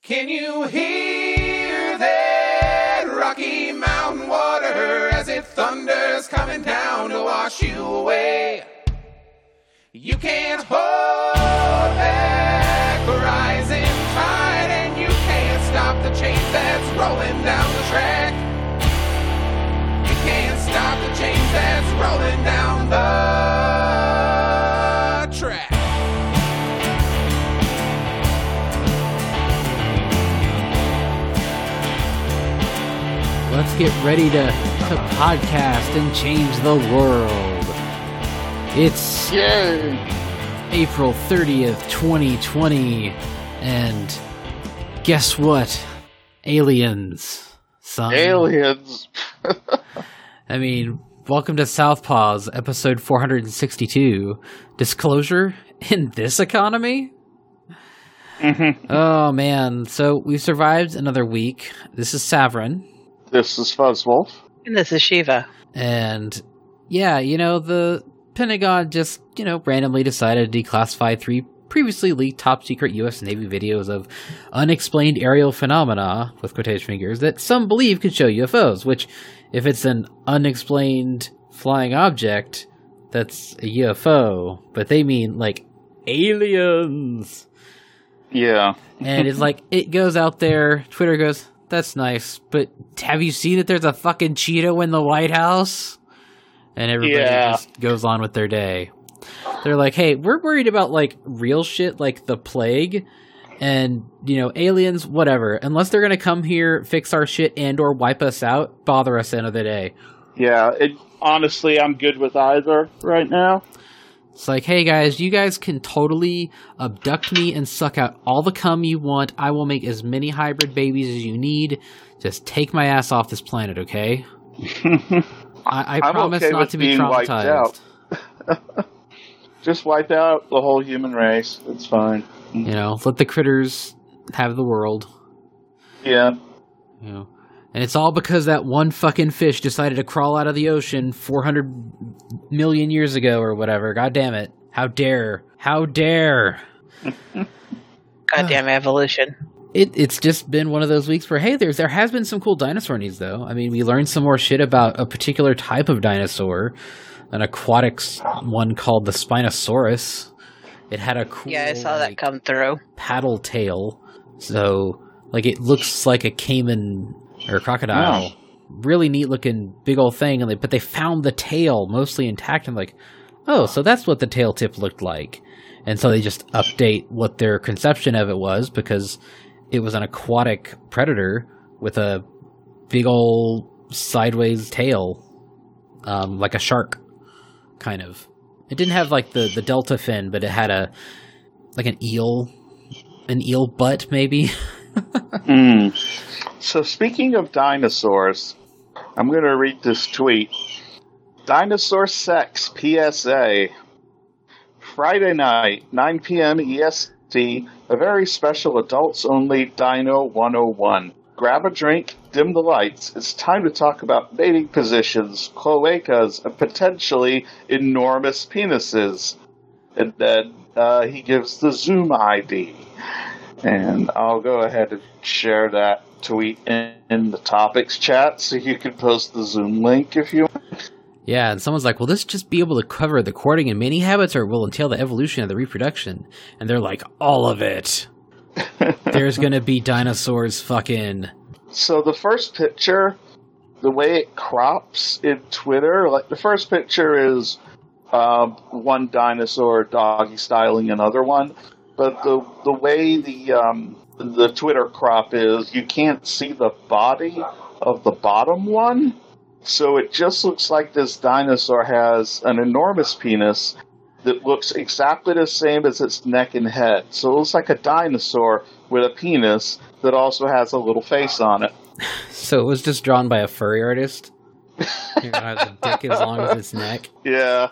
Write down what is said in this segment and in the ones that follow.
Can you hear that Rocky Mountain water as it thunders coming down to wash you away? You can't hold back the rising tide, and you can't stop the change that's rolling down the track. You can't stop the change that's rolling down the track. Let's get ready to podcast and change the world. It's April 30th, 2020, and guess what? Aliens, son. Aliens. I mean, welcome to Southpaws, episode 462. Disclosure in this economy? Oh, man. So, we've survived another week. This is Savrin. This is Fuzzwolf. And this is Shiva. And, yeah, the Pentagon just, randomly decided to declassify 3 previously leaked top-secret U.S. Navy videos of unexplained aerial phenomena, with quotation fingers, that some believe could show UFOs, which, if it's an unexplained flying object, that's a UFO. But they mean, aliens. Yeah. And it's it goes out there, Twitter goes, that's nice, but have you seen that there's a fucking Cheeto in the White House? And everybody just goes on with their day. They're like, hey, we're worried about, real shit like the plague and, aliens, whatever. Unless they're going to come here, fix our shit, and or wipe us out, bother us end of the day. Yeah, honestly, I'm good with either right now. It's like, hey guys, you guys can totally abduct me and suck out all the cum you want. I will make as many hybrid babies as you need. Just take my ass off this planet, okay? I promise not to be traumatized. Just wipe out the whole human race. It's fine. Let the critters have the world. Yeah. And it's all because that one fucking fish decided to crawl out of the ocean 400 million years ago or whatever. God damn it. How dare. How dare. Goddamn evolution. It's just been one of those weeks where, hey, there has been some cool dinosaur news, though. I mean, we learned some more shit about a particular type of dinosaur, an aquatic one called the Spinosaurus. It had a cool, I saw that come through. Paddle tail. So, it looks like a caiman or a crocodile. Wow. Really neat looking big old thing. But they found the tail mostly intact. I'm like, oh, so that's what the tail tip looked like. And so they just update what their conception of it was, because it was an aquatic predator with a big old sideways tail, like a shark, kind of. It didn't have the delta fin, but it had an eel butt maybe. So speaking of dinosaurs, I'm going to read this tweet. Dinosaur Sex PSA. Friday night, 9 p.m. EST, a very special adults-only Dino 101. Grab a drink, dim the lights. It's time to talk about mating positions, cloacas, and potentially enormous penises. And then he gives the Zoom ID. And I'll go ahead and share that tweet in the topics chat so you can post the Zoom link if you want. Yeah, and someone's like, will this just be able to cover the courting and mating habits, or will entail the evolution of the reproduction? And they're like, all of it. There's going to be dinosaurs fucking... So the first picture, the way it crops in Twitter, the first picture is one dinosaur doggy styling another one. But the way the Twitter crop is, you can't see the body of the bottom one. So it just looks like this dinosaur has an enormous penis that looks exactly the same as its neck and head. So it looks like a dinosaur with a penis that also has a little face on it. So it was just drawn by a furry artist? It has a dick as long as its neck? Yeah.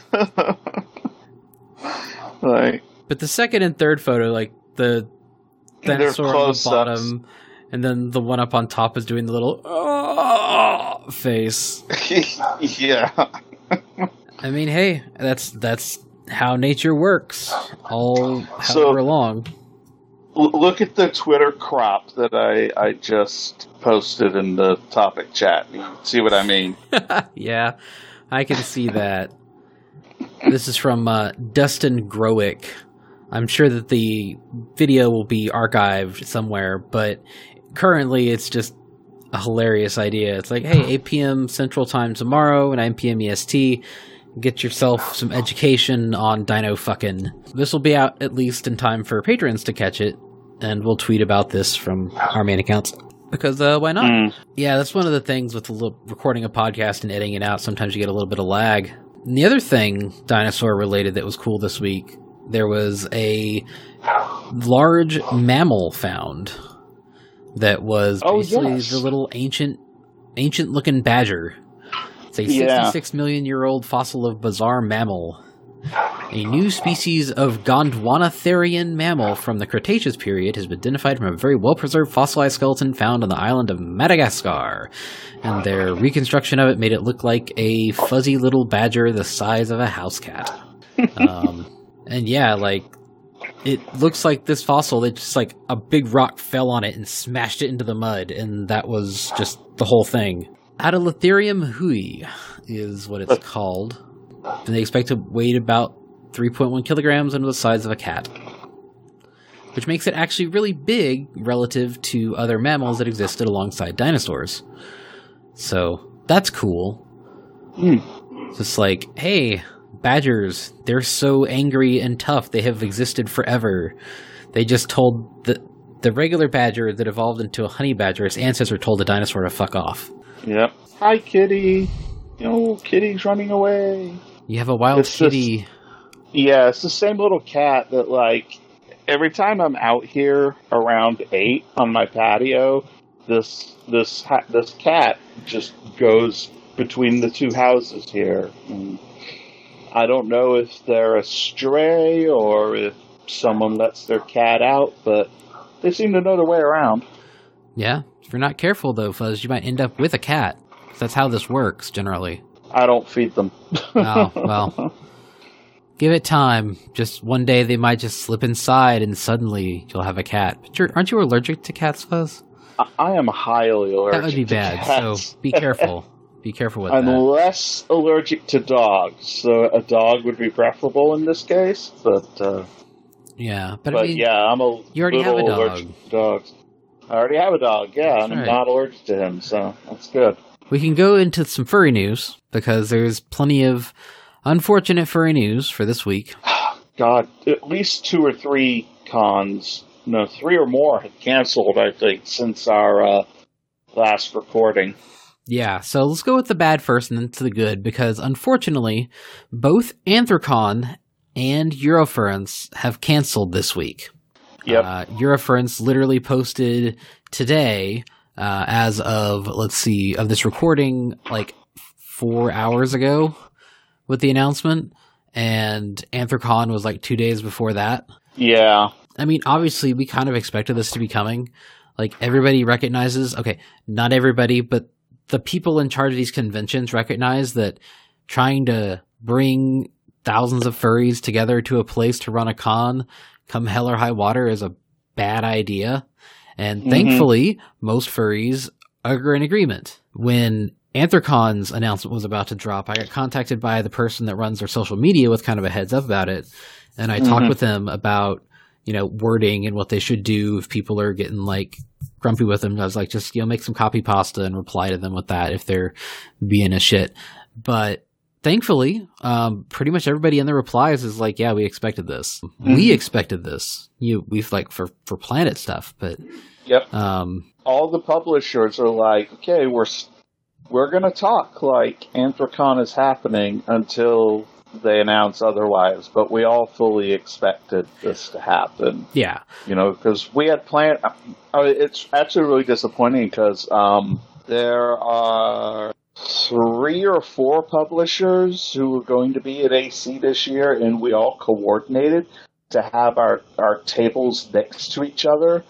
But the second and third photo, the dinosaur on the bottom, and then the one up on top is doing the little face. Yeah. I mean, hey, that's how nature works all however long. Look at the Twitter crop that I just posted in the topic chat. You see what I mean? Yeah, I can see that. This is from Dustin Growick. I'm sure that the video will be archived somewhere, but currently it's just a hilarious idea. It's like, hey, 8 p.m. Central Time tomorrow, 9 p.m. EST. Get yourself some education on dino fucking. This will be out at least in time for patrons to catch it, and we'll tweet about this from our main accounts. Because why not? Yeah, that's one of the things with recording a podcast and editing it out. Sometimes you get a little bit of lag. And the other thing, dinosaur related, that was cool this week, there was a large mammal found that was basically the little ancient looking badger. It's a 66 million year old fossil of bizarre mammal. A new species of Gondwanatherian mammal from the Cretaceous period has been identified from a very well-preserved fossilized skeleton found on the island of Madagascar. And their reconstruction of it made it look like a fuzzy little badger the size of a house cat. And yeah, like, it looks like this fossil, it just like a big rock fell on it and smashed it into the mud, and that was just the whole thing. Adelatherium hui is what it's called. And they expect to weigh about 3.1 kilograms and the size of a cat. Which makes it actually really big relative to other mammals that existed alongside dinosaurs. So, that's cool. It's just like, hey, badgers, they're so angry and tough, they have existed forever. They just told the regular badger that evolved into a honey badger, its ancestor told the dinosaur to fuck off. Yep. Hi, kitty. Kitty's running away. You have a wild kitty. Yeah, it's the same little cat that, like, every time I'm out here around 8 on my patio, this cat just goes between the two houses here. And I don't know if they're a stray or if someone lets their cat out, but they seem to know their way around. Yeah, if you're not careful, though, Fuzz, you might end up with a cat. That's how this works, generally. I don't feed them. Oh, well. Give it time. Just one day they might just slip inside and suddenly you'll have a cat. But aren't you allergic to cats, Fuzz? I am highly allergic. That would be bad, so be careful. Be careful with I'm that. less allergic to dogs, so a dog would be preferable in this case, but... yeah, but I mean, yeah, I'm a you already have a dog. allergic to dogs. I already have a dog, yeah, and I'm not allergic to him, so that's good. We can go into some furry news, because there's plenty of unfortunate furry news for this week. God, at least 2 or 3 cons, no, 3 or more have canceled, I think, since our last recording. Yeah, so let's go with the bad first and then to the good, because unfortunately, both Anthrocon and Eurofurence have canceled this week. Yep. Eurofurence literally posted today, as of, of this recording, like 4 hours ago with the announcement, and Anthrocon was like 2 days before that. Yeah. I mean, obviously, we kind of expected this to be coming. Like, everybody recognizes, okay, not everybody, but the people in charge of these conventions recognize that trying to bring thousands of furries together to a place to run a con, come hell or high water, is a bad idea. And thankfully, most furries are in agreement. When Anthrocon's announcement was about to drop, I got contacted by the person that runs their social media with kind of a heads up about it. And I talked with them about, wording and what they should do if people are getting like grumpy with them. I was like, just, make some copy pasta and reply to them with that if they're being a shit. But thankfully, pretty much everybody in the replies is like, yeah, we expected this. We expected this. We've like for Planet stuff, but yep. All the publishers are like, okay, we're going to talk like Anthrocon is happening until they announce otherwise, but we all fully expected this to happen. Yeah. Because we had planned... it's actually really disappointing because there are 3 or 4 publishers who are going to be at AC this year, and we all coordinated to have our tables next to each other.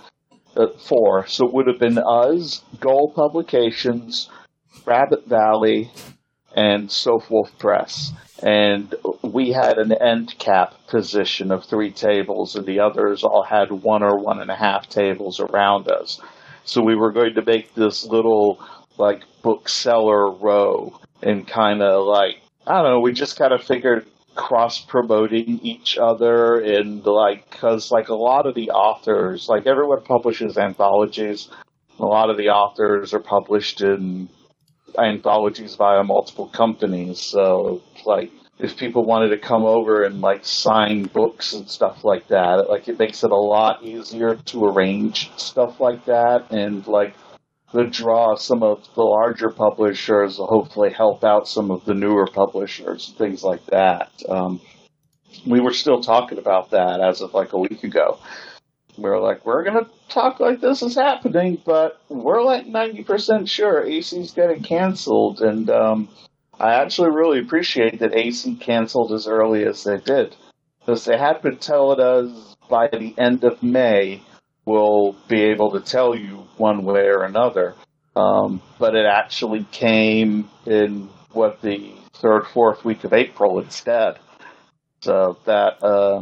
4. So it would have been us, Goal Publications, Rabbit Valley, and Soap Wolf Press. and we had an end cap position of 3 tables, and the others all had 1 or 1.5 tables around us. So we were going to make this little, like, bookseller row, and kind of, like, I don't know, we just kind of figured cross-promoting each other, and, like, because, like, a lot of the authors, like, everyone publishes anthologies. A lot of the authors are published in anthologies via multiple companies, so like if people wanted to come over and like sign books and stuff like that, like it makes it a lot easier to arrange stuff like that, and like the draw some of the larger publishers will hopefully help out some of the newer publishers, things like that. We were still talking about that as of like a week ago. We're like, we're going to talk like this is happening, but we're like 90% sure AC's getting canceled. And I actually really appreciate that AC canceled as early as they did, because they had been telling us by the end of May we'll be able to tell you one way or another. But it actually came in the 3rd, 4th week of April instead. So that...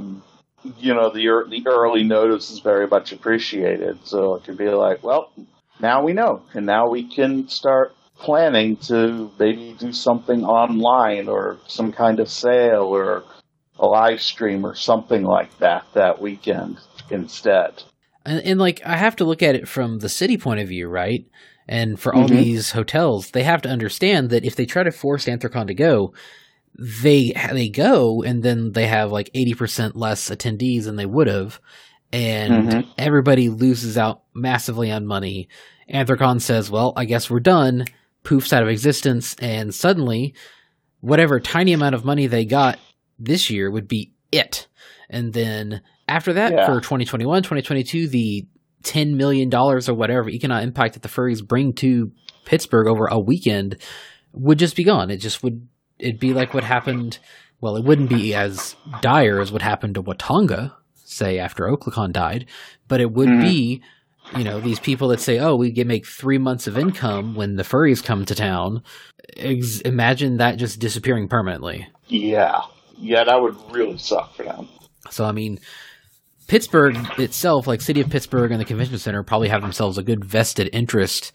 the early notice is very much appreciated. So it could be like, well, now we know, and now we can start planning to maybe do something online or some kind of sale or a live stream or something like that weekend instead. And like, I have to look at it from the city point of view, right? And for all these hotels, they have to understand that if they try to force Anthrocon to go, they go, and then they have like 80% less attendees than they would have, and everybody loses out massively on money. Anthrocon says, well, I guess we're done, poofs out of existence, and suddenly whatever tiny amount of money they got this year would be it. And then after that, for 2021, 2022, the $10 million or whatever economic impact that the furries bring to Pittsburgh over a weekend would just be gone. It'd be like what happened. Well, it wouldn't be as dire as what happened to Watanga, say, after Oaklicon died, but it would be, these people that say, oh, we can make 3 months of income when the furries come to town. Imagine that just disappearing permanently. Yeah, that would really suck for them. So, I mean, Pittsburgh itself, like City of Pittsburgh and the Convention Center, probably have themselves a good vested interest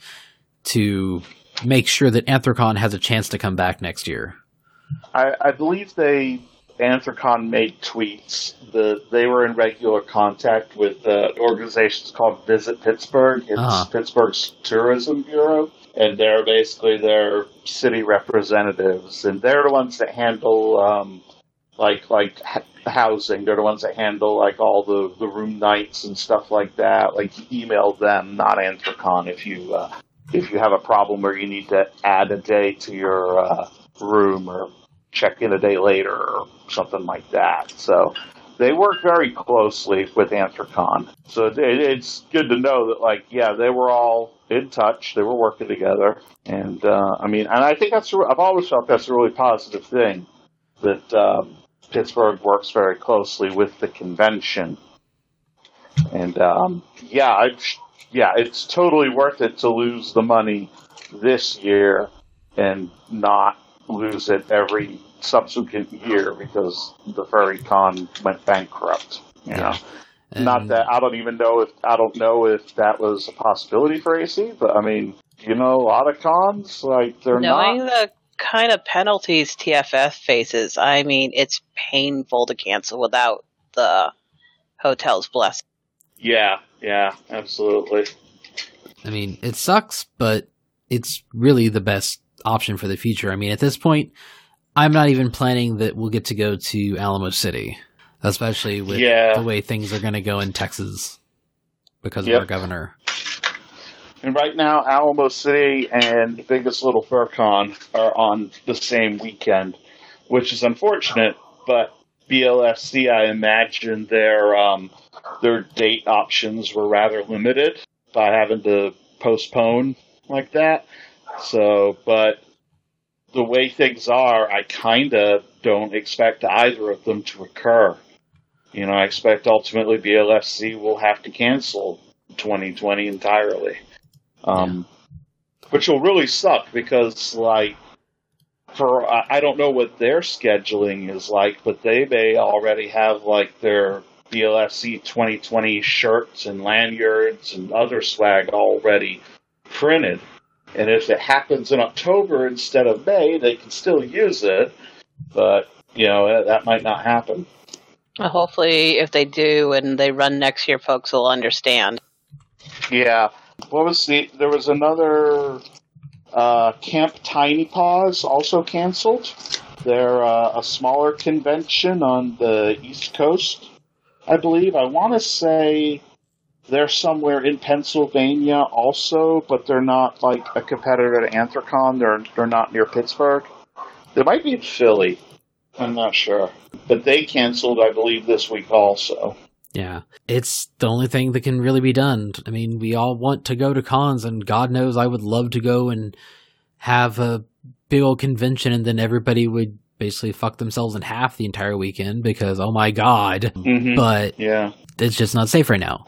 to make sure that Anthrocon has a chance to come back next year. I believe Anthrocon made tweets that they were in regular contact with organizations called Visit Pittsburgh. It's Pittsburgh's tourism bureau, and they're basically their city representatives, and they're the ones that handle like housing. They're the ones that handle like all the room nights and stuff like that. Like, email them, not Anthrocon, if you have a problem where you need to add a day to your room or check in a day later or something like that. So they work very closely with Anthrocon. So it's good to know that, they were all in touch. They were working together. And, and I think I've always felt that's a really positive thing, that Pittsburgh works very closely with the convention. And, it's totally worth it to lose the money this year and not lose it every subsequent year because the Furry Con went bankrupt. You know, not that I don't know if that was a possibility for AC, but I mean, a lot of cons they're knowing the kind of penalties TFF faces. I mean, it's painful to cancel without the hotel's blessing. Yeah, absolutely. I mean, it sucks, but it's really the best option for the future. I mean, at this point, I'm not even planning that we'll get to go to Alamo City, especially with the way things are going to go in Texas because of our governor. And right now, Alamo City and Biggest Little Fur Con are on the same weekend, which is unfortunate, but BLFC, I imagine their date options were rather limited by having to postpone like that. So, but the way things are, I kind of don't expect either of them to occur. I expect ultimately BLFC will have to cancel 2020 entirely. Which will really suck because, I don't know what their scheduling is like, but they may already have like their BLFC 2020 shirts and lanyards and other swag already printed. And if it happens in October instead of May, they can still use it. But, that might not happen. Well, hopefully, if they do and they run next year, folks will understand. Yeah. There was another Camp Tiny Paws also canceled. They're a smaller convention on the East Coast, I believe. I want to say they're somewhere in Pennsylvania also, but they're not like a competitor to Anthrocon. They're not near Pittsburgh. They might be in Philly. I'm not sure. But they canceled, I believe, this week also. Yeah. It's the only thing that can really be done. I mean, we all want to go to cons, and God knows I would love to go and have a big old convention, and then everybody would basically fuck themselves in half the entire weekend because, oh my God. Mm-hmm. But yeah, it's just not safe right now.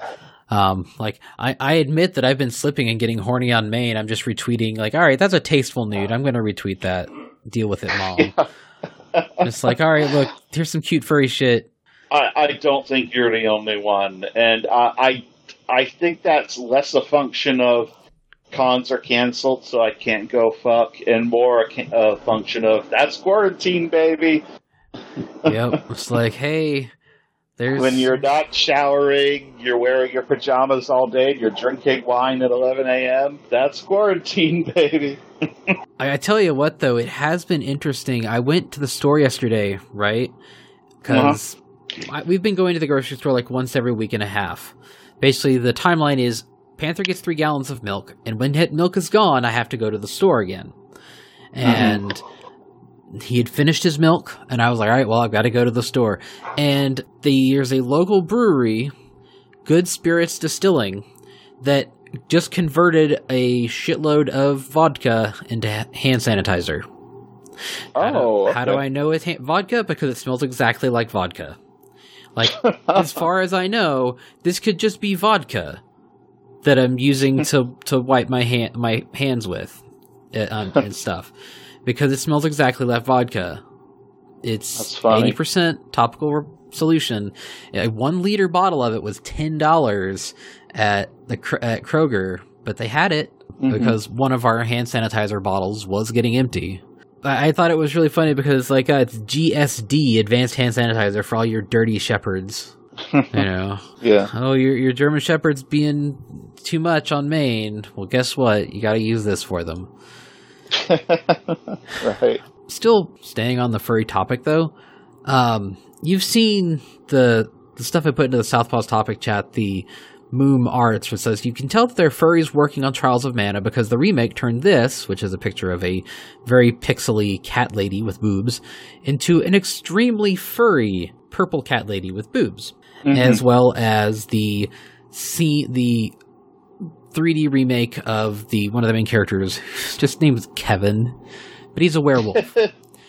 I admit that I've been slipping and getting horny on Maine. I'm just retweeting, like, all right, that's a tasteful nude. I'm going to retweet that. Deal with it, Mom. Yeah. It's like, all right, look, here's some cute furry shit. I don't think you're the only one. And I think that's less a function of cons are canceled, so I can't go fuck, and more a function of, that's quarantine, baby. Yep. It's like, hey, there's... When you're not showering, you're wearing your pajamas all day, and you're drinking wine at 11 a.m., that's quarantine, baby. I tell you what, though, it has been interesting. I went to the store yesterday, right? Because we've been going to the grocery store like once every week and a half. Basically, the timeline is Panther gets 3 gallons of milk, and when milk is gone, I have to go to the store again. And he had finished his milk, and I was like, all right, well, I've got to go to the store. And there's a local brewery, Good Spirits Distilling, that just converted a shitload of vodka into hand sanitizer. How do I know it's vodka? Because it smells exactly like vodka. Like, as far as I know, this could just be vodka that I'm using to wipe my hands with and stuff. Because it smells exactly like vodka. It's 80% topical solution. A 1 liter bottle of it was $10 at Kroger, but they had it because one of our hand sanitizer bottles was getting empty. I thought it was really funny because like it's GSD, Advanced Hand Sanitizer, for all your dirty shepherds. Yeah. Oh, your German shepherds being too much on Maine. Well, guess what? You got to use this for them. Right. Still staying on the furry topic, though. You've seen the stuff I put into the Southpaw's topic chat, the Moom Arts, which says, you can tell that they're furries working on Trials of Mana because the remake turned this, which is a picture of a very pixely cat lady with boobs, into an extremely furry purple cat lady with boobs, as well as the 3D remake of one of the main characters, just named Kevin, but he's a werewolf.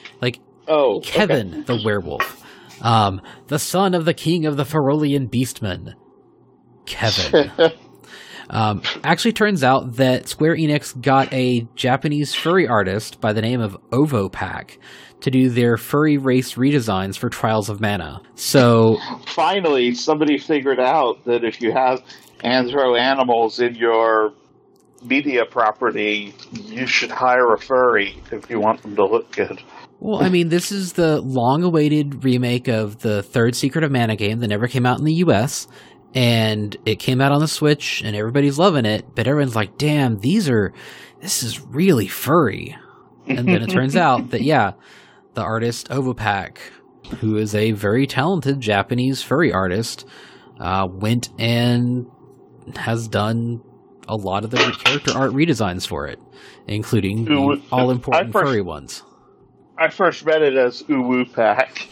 Kevin the werewolf. The son of the king of the Ferolian Beastmen. Kevin. Actually turns out that Square Enix got a Japanese furry artist by the name of Ovopack to do their furry race redesigns for Trials of Mana. So finally, somebody figured out that if you have anthro animals in your media property, you should hire a furry if you want them to look good. Well, I mean, this is the long-awaited remake of the third Secret of Mana game that never came out in the US, and it came out on the Switch, and everybody's loving it, but everyone's like, damn, this is really furry. And then it turns out that, yeah, the artist Ovopack, who is a very talented Japanese furry artist, went and has done a lot of the character art redesigns for it, including the all-important furry ones. I first read it as Uwu Pack.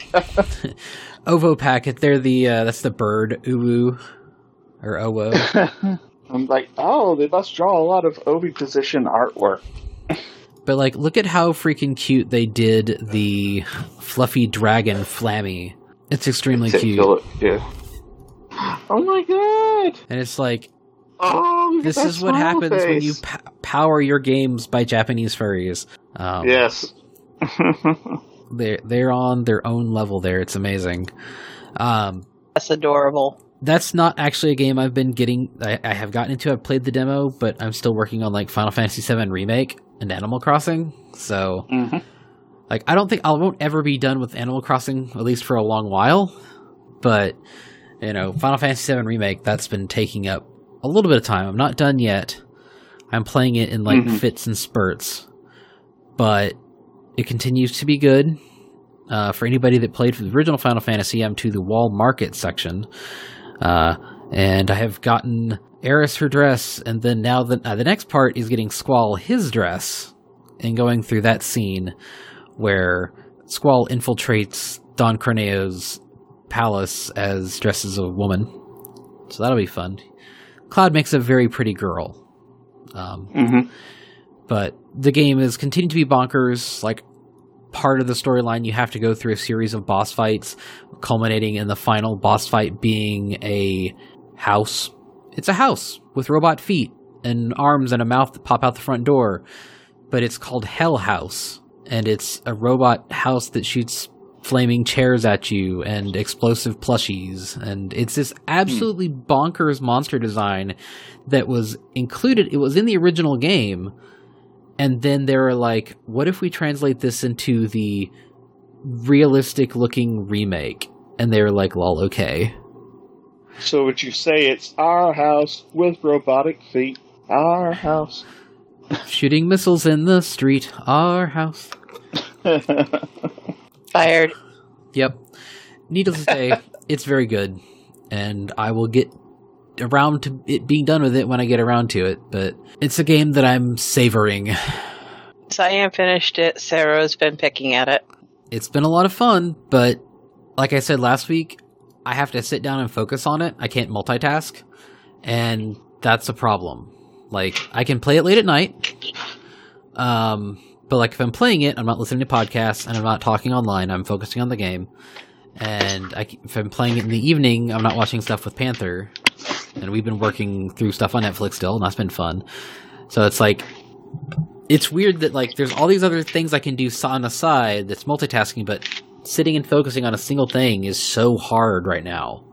Ovopack, they're that's the bird, Uwu, or Owo. I'm like, oh, they must draw a lot of oviposition artwork. But, like, look at how freaking cute they did the fluffy dragon Flammy. It's extremely cute. Yeah. Oh my god! And it's like, this is what happens when you power your games by Japanese furries. Yes. They're on their own level there. It's amazing. That's adorable. That's not actually a game I've been getting. I have gotten into. I've played the demo, but I'm still working on like Final Fantasy VII Remake and Animal Crossing. So, like, I don't think I won't ever be done with Animal Crossing, at least for a long while. But Final Fantasy VII Remake, that's been taking up a little bit of time. I'm not done yet. I'm playing it in like fits and spurts, but it continues to be good. For anybody that played for the original Final Fantasy, I'm to the Wall Market section. And I have gotten Eris her dress, and then now the next part is getting Squall his dress, and going through that scene where Squall infiltrates Don Corneo's palace as dressed as a woman. So that'll be fun. Cloud makes a very pretty girl. But the game is continuing to be bonkers. Like, part of the storyline, you have to go through a series of boss fights, culminating in the final boss fight being a house. It's a house with robot feet and arms and a mouth that pop out the front door, but it's called Hell House, and it's a robot house that shoots flaming chairs at you and explosive plushies, and it's this absolutely bonkers monster design that was included. It was in the original game. And then they were like, what if we translate this into the realistic-looking remake? And they were like, lol, okay. So would you say it's our house with robotic feet? Our house. Shooting missiles in the street. Our house. Fired. Yep. Needless to say, it's very good. And I will get around to it being done with it when I get around to it, but it's a game that I'm savoring. Cyan finished it. Sarah's been picking at it. It's been a lot of fun, but like I said last week, I have to sit down and focus on it. I can't multitask, and that's a problem. Like, I can play it late at night, but like if I'm playing it, I'm not listening to podcasts, and I'm not talking online, I'm focusing on the game. And if I'm playing it in the evening, I'm not watching stuff with Panther. And we've been working through stuff on Netflix still, and that's been fun. So it's like, it's weird that like there's all these other things I can do on the side that's multitasking, but sitting and focusing on a single thing is so hard right now.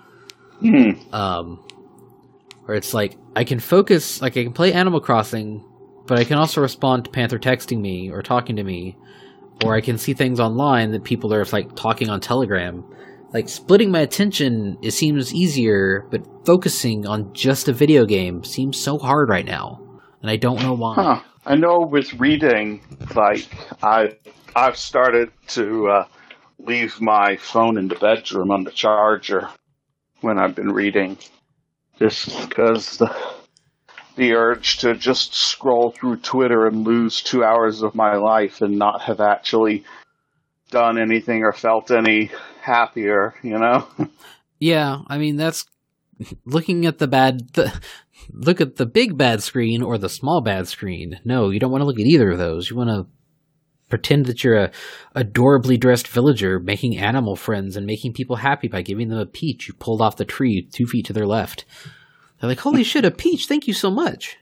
Where it's like, I can focus, like I can play Animal Crossing, but I can also respond to Panther texting me or talking to me, or I can see things online that people are like talking on Telegram. Like, splitting my attention, it seems easier, but focusing on just a video game seems so hard right now. And I don't know why. I know with reading, like, I've started to leave my phone in the bedroom on the charger when I've been reading. Just because the urge to just scroll through Twitter and lose 2 hours of my life and not have actually done anything or felt any happier, Yeah, I mean, that's looking at look at the big bad screen or the small bad screen. No, you don't want to look at either of those. You want to pretend that you're a adorably dressed villager making animal friends and making people happy by giving them a peach you pulled off the tree 2 feet to their left. They're like, holy shit, a peach, thank you so much.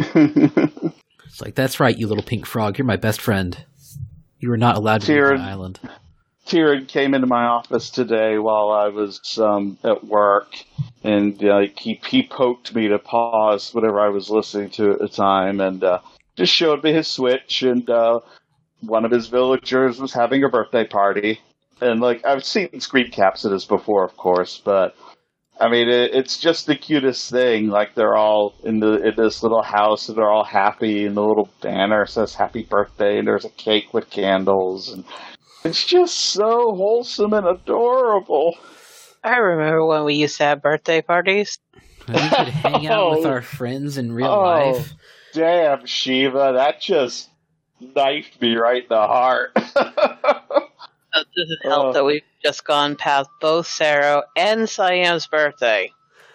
It's like, that's right, you little pink frog, you're my best friend. You were not allowed to leave my island. Tyrion came into my office today while I was at work, and he poked me to pause whatever I was listening to at the time, and just showed me his Switch, and one of his villagers was having a birthday party. And like, I've seen screen caps of this before, of course, but I mean, it's just the cutest thing. Like, they're all in this little house, and they're all happy, and the little banner says "Happy Birthday," and there's a cake with candles, and it's just so wholesome and adorable. I remember when we used to have birthday parties. We could hang out with our friends in real life. Damn, Shiva, that just knifed me right in the heart. It doesn't help that we've just gone past both Sarah and Cyan's birthday.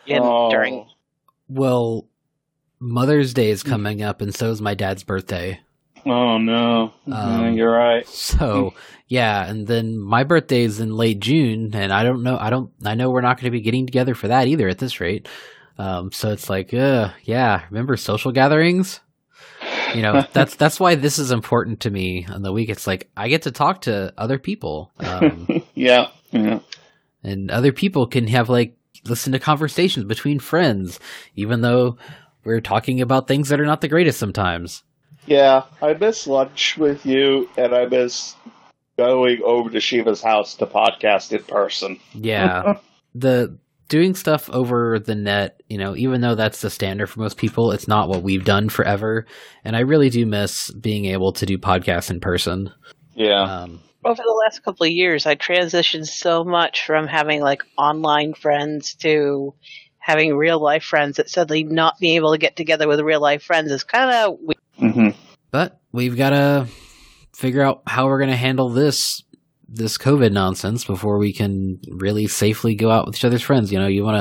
Well, Mother's Day is coming up, and so is my dad's birthday. Oh, no. You're right. So, yeah, and then my birthday is in late June, and I know we're not going to be getting together for that either at this rate. So it's like, yeah, remember social gatherings? You know, that's why this is important to me on the week. It's like I get to talk to other people. Yeah. And other people can have listen to conversations between friends, even though we're talking about things that are not the greatest sometimes. Yeah, I miss lunch with you, and I miss going over to Shiva's house to podcast in person. Yeah. The doing stuff over the net, even though that's the standard for most people, it's not what we've done forever. And I really do miss being able to do podcasts in person. Yeah. Over the last couple of years, I transitioned so much from having online friends to having real life friends that suddenly not being able to get together with real life friends is kind of weird. Mm-hmm. But we've got to figure out how we're going to handle this COVID nonsense before we can really safely go out with each other's friends.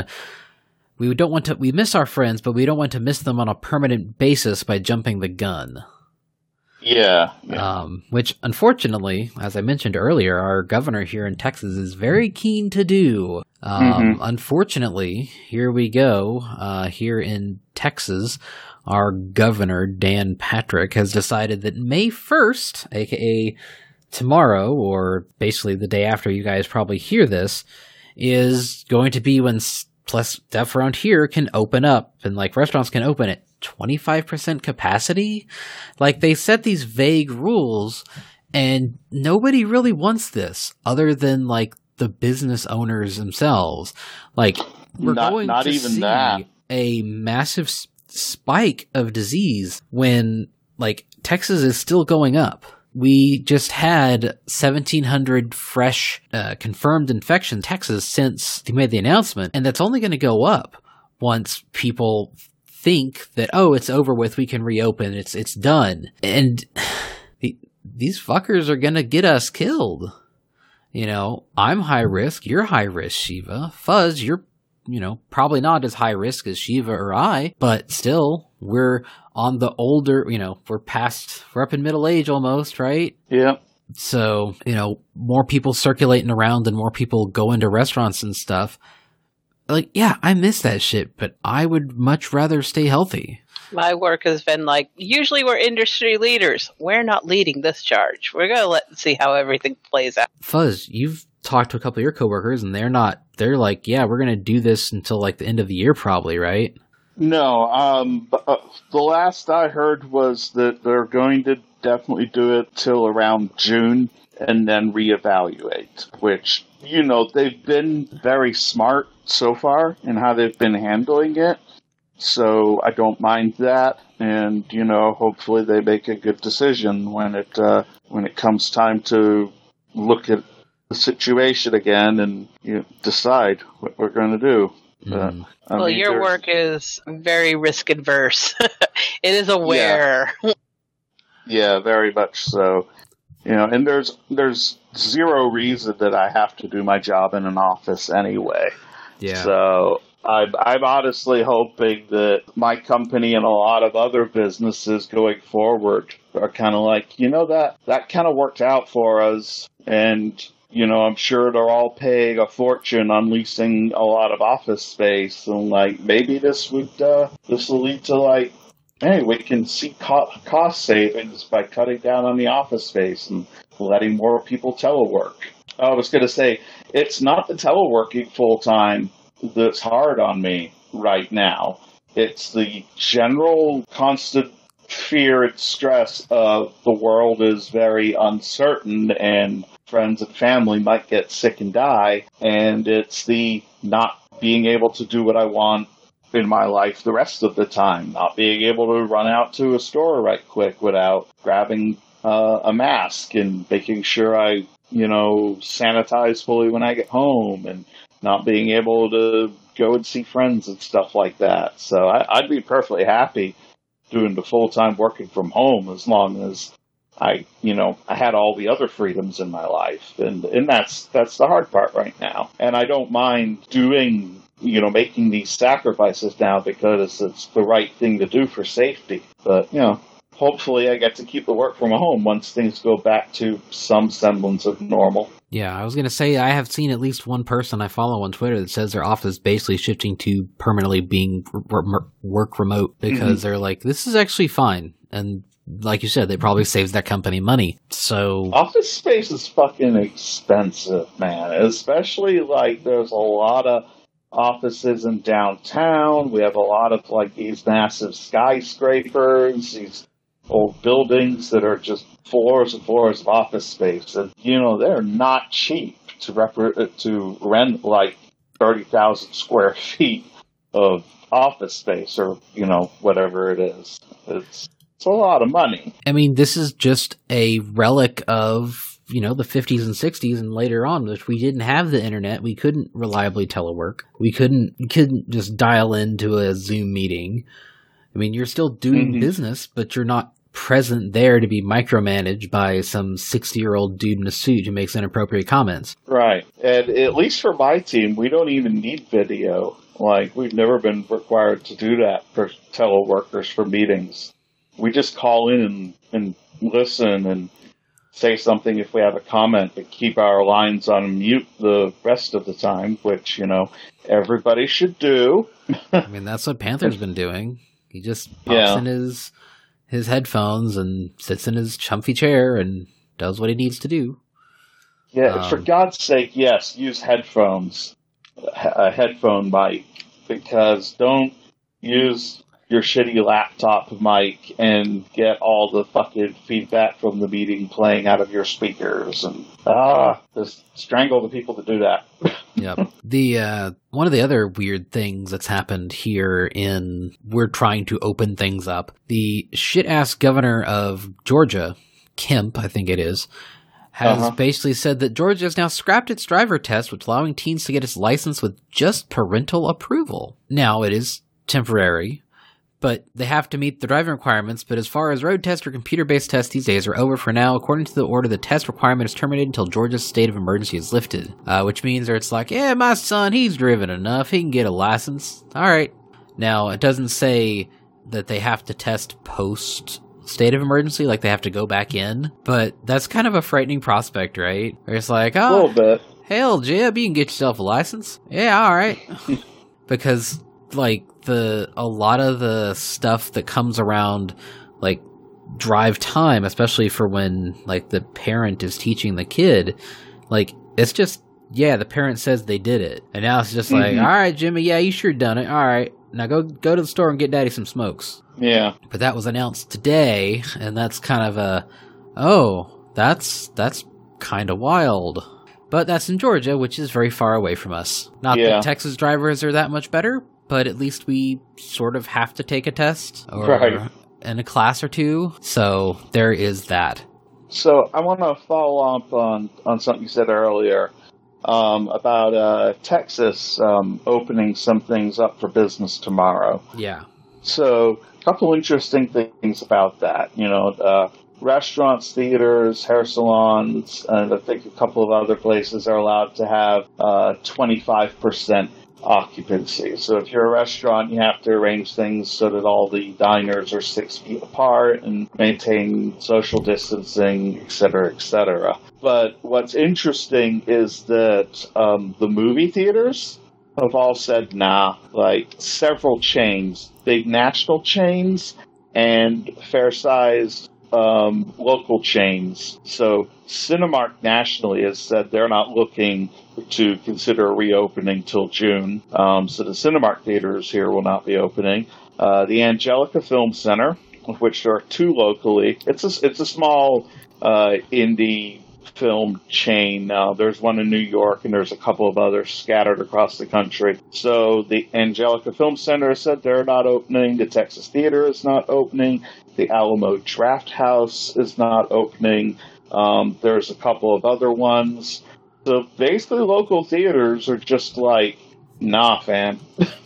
We miss our friends, but we don't want to miss them on a permanent basis by jumping the gun. Yeah. Which, unfortunately, as I mentioned earlier, our governor here in Texas is very keen to do. Unfortunately, here we go. Here in Texas, our governor, Dan Patrick, has decided that May 1st, aka tomorrow, or basically the day after you guys probably hear this, is going to be when stuff around here can open up, and restaurants can open at 25% capacity. They set these vague rules, and nobody really wants this other than the business owners themselves. We're going to see a massive spike of disease when Texas is still going up. We just had 1,700 fresh confirmed infections in Texas since they made the announcement, and that's only going to go up once people think that, it's over with, we can reopen, it's done. And these fuckers are going to get us killed. I'm high risk, you're high risk, Shiva. Fuzz, you're probably not as high risk as Shiva or I, but still, we're on the older, we're up in middle age almost, right? Yeah. So, more people circulating around and more people go into restaurants and stuff. Yeah, I miss that shit, but I would much rather stay healthy. My work has been usually we're industry leaders. We're not leading this charge. We're going to see how everything plays out. Fuzz, you've talked to a couple of your coworkers, and they're yeah, we're going to do this until the end of the year probably, right? No, the last I heard was that they're going to definitely do it till around June and then reevaluate, which, they've been very smart so far in how they've been handling it. So I don't mind that. And, hopefully they make a good decision when it comes time to look at the situation again and decide what we're going to do. Well, your work is very risk adverse. It is aware. Yeah, very much so. And there's zero reason that I have to do my job in an office anyway. Yeah. So I'm honestly hoping that my company and a lot of other businesses going forward are kind of that kind of worked out for us. And, I'm sure they're all paying a fortune on leasing a lot of office space. And maybe this will lead to hey, we can see cost savings by cutting down on the office space and letting more people telework. I was going to say, it's not the teleworking full-time that's hard on me right now. It's the general constant fear and stress of the world is very uncertain and friends and family might get sick and die. And it's the not being able to do what I want in my life the rest of the time, not being able to run out to a store right quick without grabbing a mask and making sure I, sanitize fully when I get home, and not being able to go and see friends and stuff like that. So I'd be perfectly happy doing the full-time working from home as long as I had all the other freedoms in my life. And that's the hard part right now. And I don't mind doing making these sacrifices now because it's the right thing to do for safety. But, hopefully I get to keep the work from home once things go back to some semblance of normal. Yeah, I was going to say I have seen at least one person I follow on Twitter that says their office is basically shifting to permanently being work remote because they're this is actually fine. And like you said, it probably saves that company money. So Office space is fucking expensive, man. Especially, like, there's a lot of offices in downtown. We have a lot of, like, these massive skyscrapers, these old buildings that are just floors and floors of office space. And, you know, they're not cheap to rent, like, 30,000 square feet of office space, or, you know, whatever it is. It's a lot of money. I mean, this is just a relic of, you know, the 50s and 60s and later on, which we didn't have the internet. We couldn't reliably telework. We couldn't just dial into a Zoom meeting. I mean, you're still doing business, but you're not present there to be micromanaged by some 60-year-old dude in a suit who makes inappropriate comments. Right. And at least for my team, we don't even need video. Like, we've never been required to do that for teleworkers for meetings. We just call in and listen and say something if we have a comment, but keep our lines on mute the rest of the time, which, you know, everybody should do. I mean, that's what Panther's been doing. He just pops in his headphones and sits in his comfy chair and does what he needs to do. Yeah, for God's sake, yes, use headphones, a headphone mic, because don't use your shitty laptop mic and get all the fucking feedback from the meeting playing out of your speakers, and just strangle the people that do that. Yep. The one of the other weird things that's happened here we're trying to open things up. The shit-ass governor of Georgia, Kemp, I think it is, has basically said that Georgia has now scrapped its driver test, which allowing teens to get its license with just parental approval. Now, it is temporary, but they have to meet the driving requirements. But as far as road tests or computer-based tests these days are over for now. According to the order, the test requirement is terminated until Georgia's state of emergency is lifted, which means that it's like, yeah, my son, he's driven enough. He can get a license. All right. Now, it doesn't say that they have to test post state of emergency, like they have to go back in, but that's kind of a frightening prospect, right? Where it's like, a little bit. Hell, Jeb, you can get yourself a license. Yeah, all right. Because, like, a lot of the stuff that comes around, like, drive time, especially for when, like, the parent is teaching the kid, like, it's just, yeah, the parent says they did it. And now it's just like, all right, Jimmy, yeah, you sure done it. All right. Now go to the store and get Daddy some smokes. Yeah. But that was announced today, and that's kind of that's kind of wild. But that's in Georgia, which is very far away from us. Not that Texas drivers are that much better, but at least we sort of have to take a test or in a class or two. So there is that. So I want to follow up on something you said earlier about Texas opening some things up for business tomorrow. Yeah. So a couple interesting things about that. You know, restaurants, theaters, hair salons, and I think a couple of other places are allowed to have 25% occupancy. So if you're a restaurant, you have to arrange things so that all the diners are 6 feet apart and maintain social distancing, et cetera, et cetera. But what's interesting is that the movie theaters have all said nah. Like, several chains, big national chains and fair-sized local chains. So Cinemark nationally has said they're not looking to consider reopening till June. So the Cinemark theaters here will not be opening. The Angelica Film Center, of which there are two locally, it's a small indie film chain. There's one in New York, and there's a couple of others scattered across the country. So the Angelica Film Center said they're not opening. The Texas Theater is not opening. The Alamo Draft House is not opening. There's a couple of other ones. So basically local theaters are just like, nah, fam.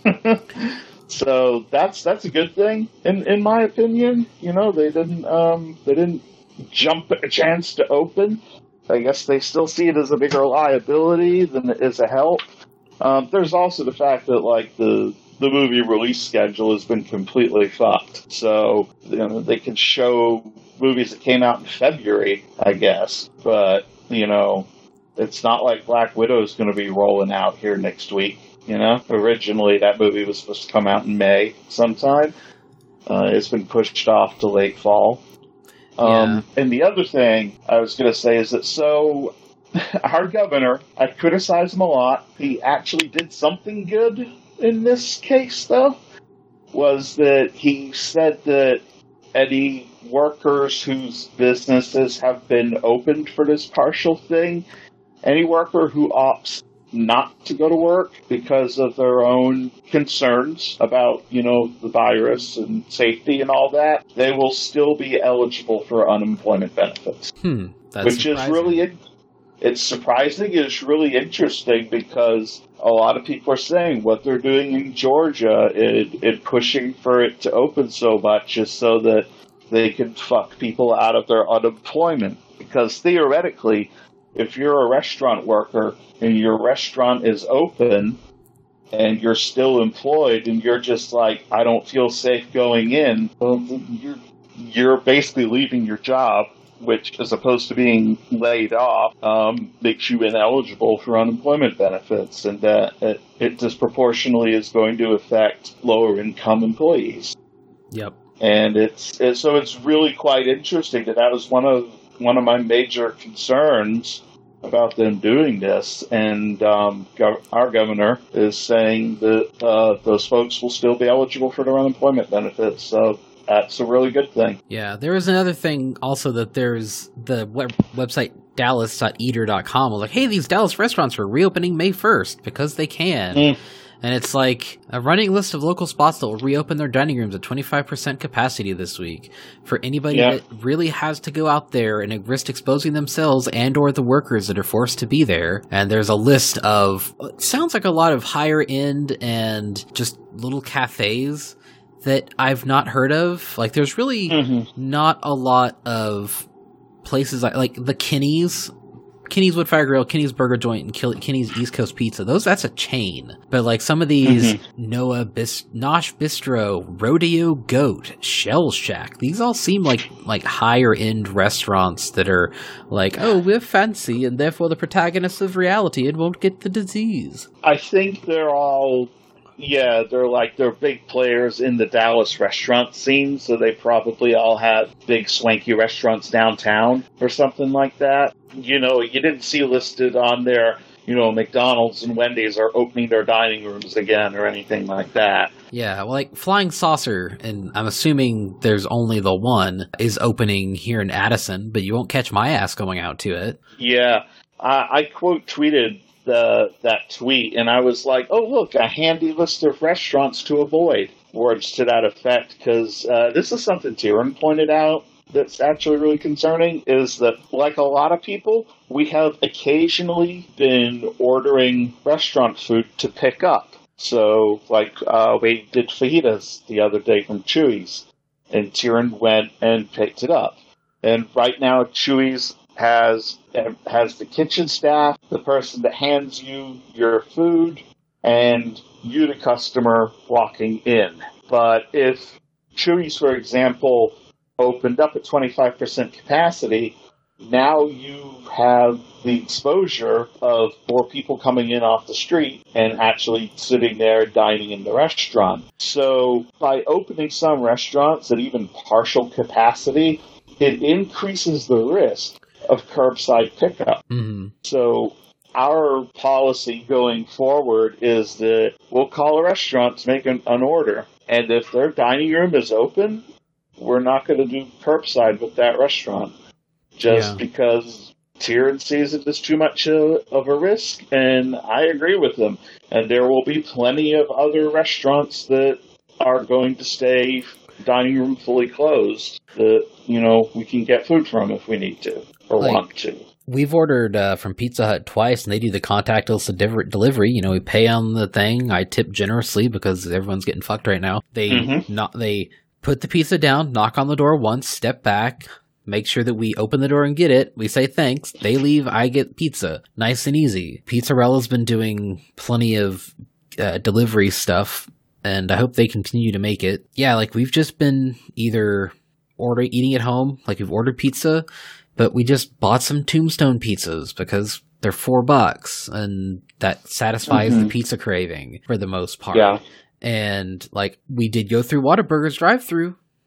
So that's a good thing, in my opinion. You know, they didn't jump at a chance to open. I guess they still see it as a bigger liability than it is a help. There's also the fact that, like, the movie release schedule has been completely fucked. So, you know, they can show movies that came out in February, I guess. But, you know, it's not like Black Widow is going to be rolling out here next week. You know, originally that movie was supposed to come out in May sometime. It's been pushed off to late fall. And the other thing I was going to say is that our governor, I criticize him a lot. He actually did something good in this case, though, was that he said that any workers whose businesses have been opened for this partial thing, any worker who opts not to go to work because of their own concerns about, the virus and safety and all that, they will still be eligible for unemployment benefits. That's which surprising. is really, it's surprising. It's really interesting because a lot of people are saying what they're doing in Georgia in pushing for it to open so much is so that they can fuck people out of their unemployment. Because theoretically, if you're a restaurant worker and your restaurant is open and you're still employed and you're just like, I don't feel safe going in, well, you're basically leaving your job, which, as opposed to being laid off, makes you ineligible for unemployment benefits. And it disproportionately is going to affect lower-income employees. Yep. And it's really quite interesting that was one of my major concerns about them doing this, and our governor is saying that those folks will still be eligible for their unemployment benefits. So that's a really good thing. Yeah, there was another thing also that there's the website dallas.eater.com was like, hey, these Dallas restaurants are reopening May 1st because they can. And it's like a running list of local spots that will reopen their dining rooms at 25% capacity this week for anybody that really has to go out there and risk exposing themselves and or the workers that are forced to be there. And there's a list of, it sounds like a lot of higher end and just little cafes that I've not heard of. Like there's really not a lot of places like the Kinney's Woodfire Grill, Kinney's Burger Joint, and Kinney's East Coast Pizza. That's a chain. But like some of these Nosh Bistro, Rodeo Goat, Shell Shack, these all seem like higher end restaurants that are like, oh, we're fancy and therefore the protagonists of reality and won't get the disease. I think they're all, they're big players in the Dallas restaurant scene, so they probably all have big swanky restaurants downtown or something like that. You didn't see listed on there, McDonald's and Wendy's are opening their dining rooms again or anything like that. Yeah, well, like Flying Saucer, and I'm assuming there's only the one, is opening here in Addison, but you won't catch my ass going out to it. Yeah, I quote tweeted that tweet, and I was like, oh, look, a handy list of restaurants to avoid, words to that effect, because this is something Tyrion pointed out that's actually really concerning, is that, like a lot of people, we have occasionally been ordering restaurant food to pick up. So, we did fajitas the other day from Chuy's, and Tyrion went and picked it up. And right now, Chuy's has the kitchen staff, the person that hands you your food, and you, the customer, walking in. But if Chuy's, for example, opened up at 25% capacity, now you have the exposure of more people coming in off the street and actually sitting there dining in the restaurant. So by opening some restaurants at even partial capacity, it increases the risk of curbside pickup. So our policy going forward is that we'll call a restaurant to make an order, and if their dining room is open, we're not going to do curbside with that restaurant because Tyrion sees it as too much of a risk, and I agree with him. And there will be plenty of other restaurants that are going to stay dining room fully closed that, we can get food from if we need to or want to. We've ordered from Pizza Hut twice, and they do the contactless delivery. We pay on the thing. I tip generously because everyone's getting fucked right now. They put the pizza down, knock on the door once, step back, make sure that we open the door and get it. We say thanks. They leave. I get pizza. Nice and easy. Pizzarella's been doing plenty of delivery stuff, and I hope they continue to make it. Yeah, we've just been either eating at home, we've ordered pizza, but we just bought some Tombstone pizzas because they're $4, and that satisfies the pizza craving for the most part. Yeah. And we did go through Whataburger's drive-thru,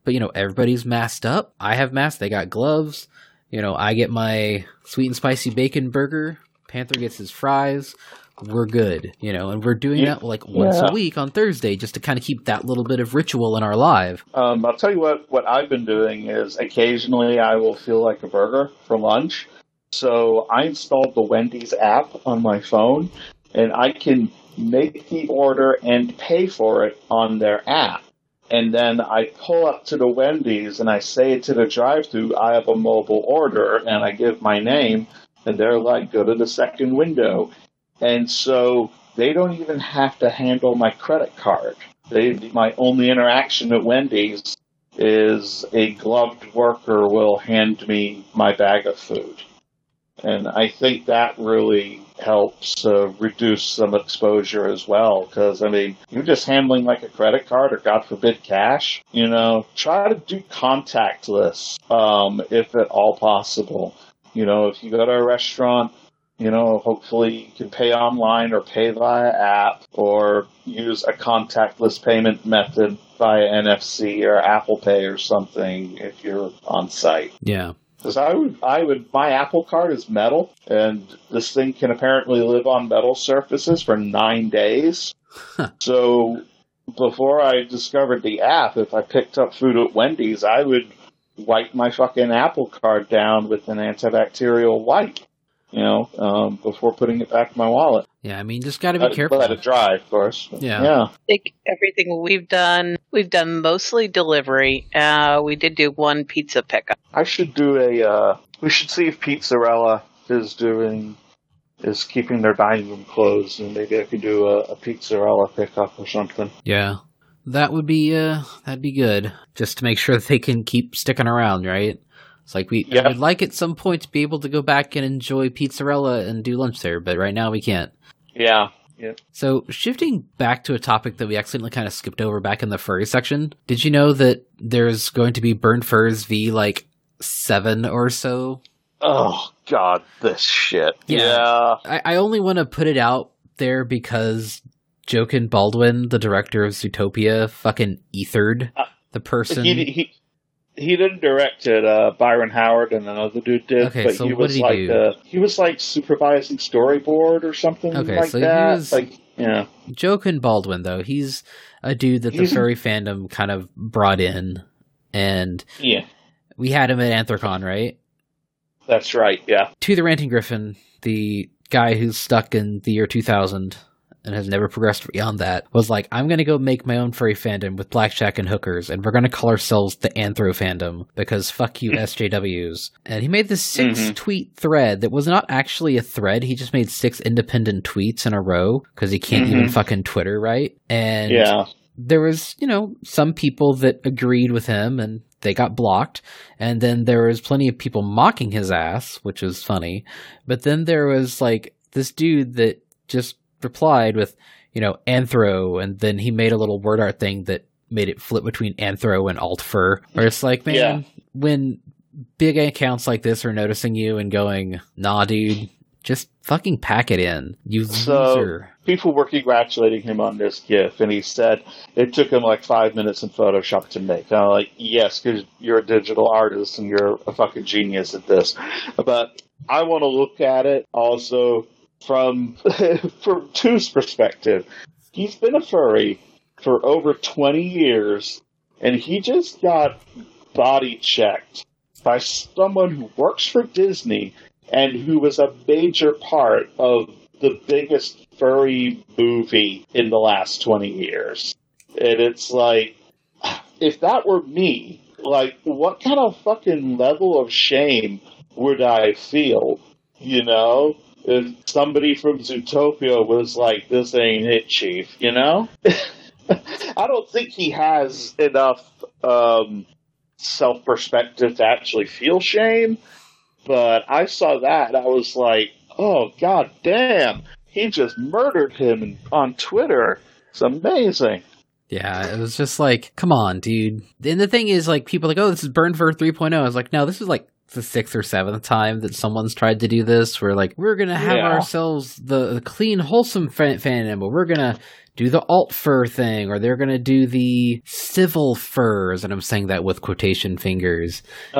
but, everybody's masked up. I have masks. They got gloves. I get my sweet and spicy bacon burger. Panther gets his fries. We're good, and we're doing that once a week on Thursday just to kind of keep that little bit of ritual in our life. I'll tell you what I've been doing is occasionally I will feel like a burger for lunch. So I installed the Wendy's app on my phone, and I can make the order and pay for it on their app. And then I pull up to the Wendy's and I say to the drive-thru, I have a mobile order, and I give my name, and they're like, go to the second window. And so they don't even have to handle my credit card. My only interaction at Wendy's is a gloved worker will hand me my bag of food. And I think that really helps reduce some exposure as well. Because, you're just handling like a credit card or, God forbid, cash. Try to do contactless if at all possible. If you go to a restaurant, hopefully you can pay online or pay via app or use a contactless payment method via NFC or Apple Pay or something if you're on site. Yeah. Because my Apple Card is metal, and this thing can apparently live on metal surfaces for 9 days. So before I discovered the app, if I picked up food at Wendy's, I would wipe my fucking Apple Card down with an antibacterial wipe. Before putting it back in my wallet. Yeah, just got to be careful. Let it dry, of course. Yeah. I think everything we've done mostly delivery. We did do one pizza pickup. I should do we should see if Pizzarella is keeping their dining room closed, and maybe I could do a Pizzarella pickup or something. Yeah. That would be, that'd be good. Just to make sure that they can keep sticking around, right? It's like I would like at some point to be able to go back and enjoy Pizzarella and do lunch there, but right now we can't. Yeah. So shifting back to a topic that we accidentally kind of skipped over back in the furry section, did you know that there's going to be Burned Furs v 7 or so? Oh, God, this shit. Yeah. I only want to put it out there because Jochen Baldwin, the director of Zootopia, fucking ethered the person. He didn't direct it. Byron Howard and another dude did. Okay, but so he what was did he do? He was supervising storyboard or something like so that. He was Jochen Baldwin, though. He's a dude that the furry fandom kind of brought in, and we had him at Anthrocon, right? That's right. Yeah. To the Ranting Griffin, the guy who's stuck in the year 2000. And has never progressed beyond that, was like, I'm going to go make my own furry fandom with blackjack and hookers, and we're going to call ourselves the Anthro Fandom, because fuck you SJWs. And he made this 6-tweet thread that was not actually a thread, he just made 6 independent tweets in a row, because he can't even fucking Twitter, right? And there was, some people that agreed with him, and they got blocked, and then there was plenty of people mocking his ass, which was funny, but then there was, this dude that just replied with, Anthro, and then he made a little word art thing that made it flip between Anthro and Altfur, where it's like, man, when big accounts like this are noticing you and going, nah, dude, just fucking pack it in, you loser. People were congratulating him on this GIF, and he said it took him 5 minutes in Photoshop to make. And I'm like, yes, because you're a digital artist and you're a fucking genius at this. But I want to look at it also from Two's perspective. He's been a furry for over 20 years, and he just got body checked by someone who works for Disney and who was a major part of the biggest furry movie in the last 20 years. And it's like, if that were me, what kind of fucking level of shame would I feel, if somebody from Zootopia was like, this ain't it, Chief, I don't think he has enough self-perspective to actually feel shame, but I saw that and I was like, oh, god damn, he just murdered him on Twitter. It's amazing. Yeah, it was just like, come on, dude. And the thing is, people are like, oh, this is Burned Fur 3.0. I was like, no, this is the 6th or 7th time that someone's tried to do this, where like, we're gonna have ourselves the clean, wholesome fandom, but we're gonna do the alt fur thing, or they're gonna do the civil furs, and I'm saying that with quotation fingers.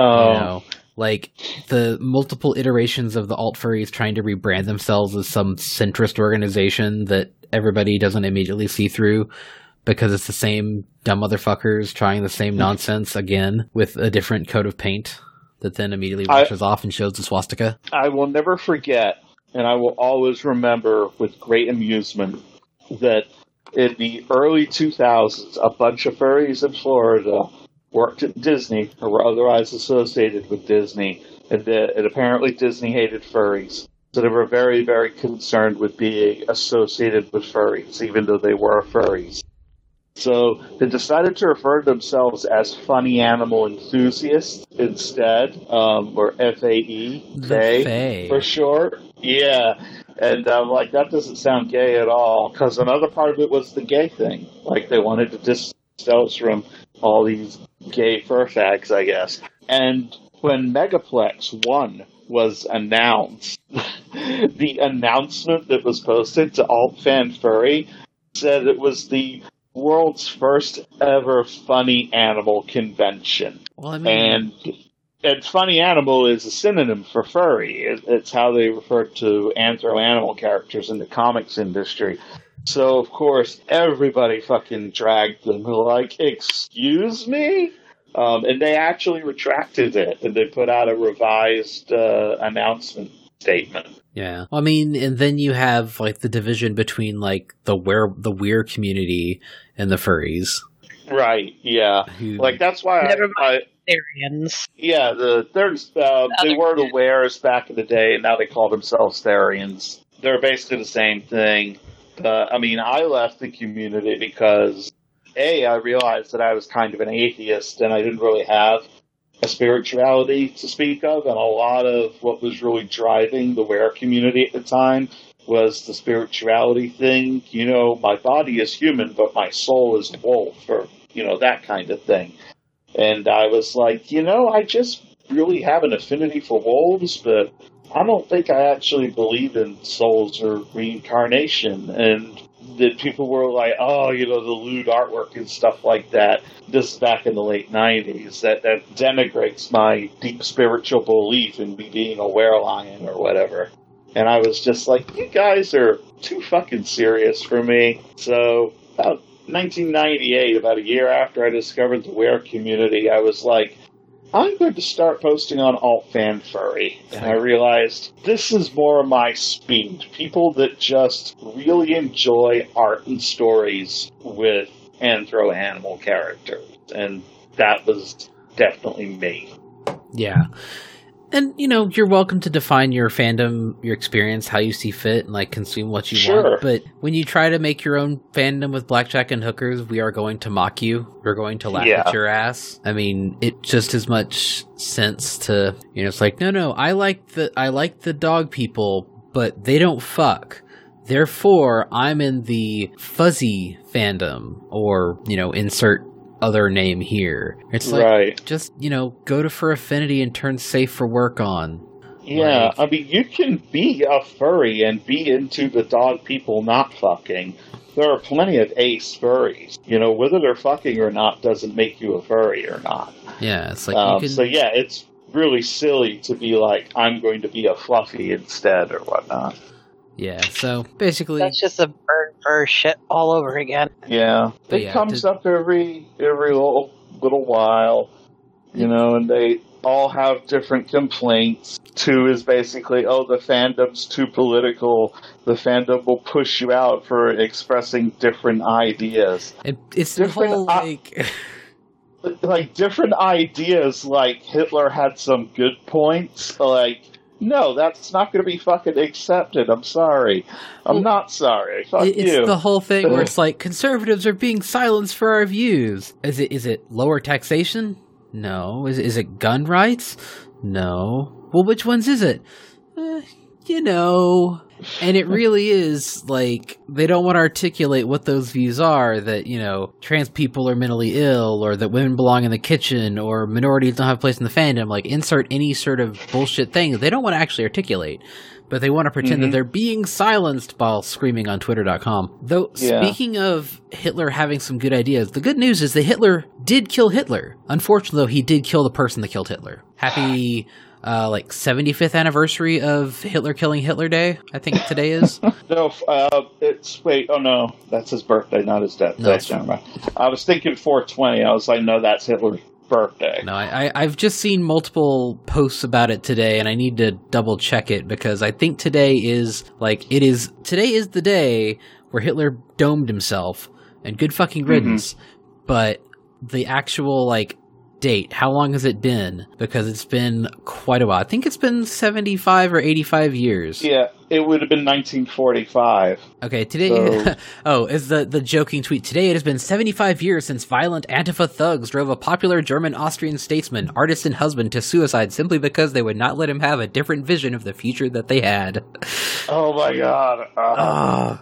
Like the multiple iterations of the alt furries trying to rebrand themselves as some centrist organization that everybody doesn't immediately see through because it's the same dumb motherfuckers trying the same nonsense again with a different coat of paint that then immediately washes off and shows the swastika. I will never forget, and I will always remember with great amusement, that in the early 2000s, a bunch of furries in Florida worked at Disney, or were otherwise associated with Disney, and apparently Disney hated furries. So they were very, very concerned with being associated with furries, even though they were furries. So they decided to refer to themselves as Funny Animal Enthusiasts instead, or FAE, Fae, for short. Yeah, and like, that doesn't sound gay at all, because another part of it was the gay thing. Like, they wanted to distance themselves from all these gay fur fags, I guess. And when Megaplex 1 was announced, the announcement that was posted to AltFan Furry said it was the world's first ever Funny Animal convention. Well, I mean, and Funny Animal is a synonym for furry. It's how they refer to anthro-animal characters in the comics industry. So, of course, everybody fucking dragged them. Like, excuse me? And they actually retracted it, and they put out a revised announcement statement. Yeah. Well, I mean, and then you have, like, the division between, like, the weir community and the furries. Right, yeah. Like, that's why Never mind Therians. Yeah, they were the Wares back in the day, and now they call themselves Therians. They're basically the same thing. I mean, I left the community because, I realized that I was kind of an atheist, and I didn't really have a spirituality to speak of, and a lot of what was really driving the Were community at the time was the spirituality thing. You know, my body is human, but my soul is a wolf, or, that kind of thing. And I was like, I just really have an affinity for wolves, but I don't think I actually believe in souls or reincarnation. And that people were like, the lewd artwork and stuff like that. This is back in the late 90s. That denigrates my deep spiritual belief in me being a werelion or whatever. And I was just like, you guys are too fucking serious for me. So about 1998, about a year after I discovered the Were community, I was like, I'm going to start posting on AltFan Furry. And I realized this is more my speed. People that just really enjoy art and stories with anthro-animal characters. And that was definitely me. Yeah. And, you're welcome to define your fandom, your experience, how you see fit, and, like, consume what you want. But when you try to make your own fandom with blackjack and hookers, we are going to mock you. We're going to laugh at your ass. I mean, it just as much sense to, it's like, no, I like the dog people, but they don't fuck. Therefore, I'm in the fuzzy fandom, or, insert other name here. It's like, just, go to Fur Affinity and turn safe for work on. Yeah, I mean, you can be a furry and be into the dog people not fucking. There are plenty of ace furries. Whether they're fucking or not doesn't make you a furry or not. Yeah, it's like you can... So yeah, it's really silly to be like, I'm going to be a fluffy instead or whatnot. Yeah, so basically... That's just a bird fur shit all over again. Yeah. It comes up every little while, and they all have different complaints. 2 is basically, the fandom's too political. The fandom will push you out for expressing different ideas. It's different, the whole, like, different ideas, like Hitler had some good points, like... No, that's not going to be fucking accepted. I'm sorry. I'm not sorry. Fuck it's you. The whole thing where it's like, conservatives are being silenced for our views. Is it lower taxation? No. Is it gun rights? No. Well, which ones is it? And it really is, like, they don't want to articulate what those views are, that, you know, trans people are mentally ill, or that women belong in the kitchen, or minorities don't have a place in the fandom. Like, insert any sort of bullshit thing that they don't want to actually articulate. But they want to pretend that they're being silenced while screaming on Twitter.com. Though, speaking of Hitler having some good ideas, the good news is that Hitler did kill Hitler. Unfortunately, though, he did kill the person that killed Hitler. Happy, 75th anniversary of Hitler killing Hitler Day, I think today is. No, that's his birthday, not his death. No, I was thinking 420. I was like, no, that's Hitler's birthday. No, I've just seen multiple posts about it today, and I need to double check it, because I think today is the day where Hitler domed himself, and good fucking riddance. But the actual, date, how long has it been? Because it's been quite a while. I think it's been 75 or 85 years. Yeah, it would have been 1945. Okay, today... So. Is the joking tweet. Today it has been 75 years since violent Antifa thugs drove a popular German-Austrian statesman, artist, and husband to suicide simply because they would not let him have a different vision of the future that they had. Oh my god.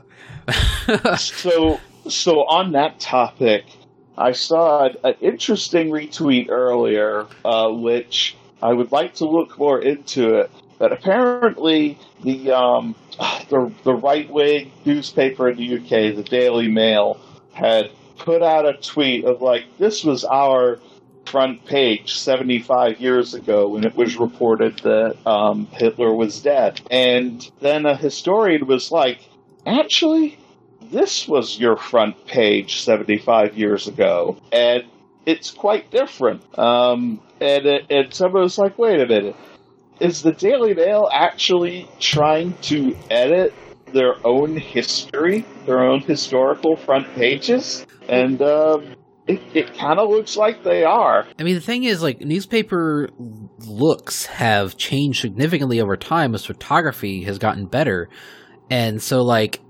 So on that topic, I saw an interesting retweet earlier, which I would like to look more into it. But apparently, the right-wing newspaper in the UK, the Daily Mail, had put out a tweet of this was our front page 75 years ago when it was reported that Hitler was dead. And then a historian was like, actually, this was your front page 75 years ago, and it's quite different. And someone was like, wait a minute, is the Daily Mail actually trying to edit their own history, their own historical front pages? And it kind of looks like they are. I mean, the thing is, newspaper looks have changed significantly over time as photography has gotten better. And so,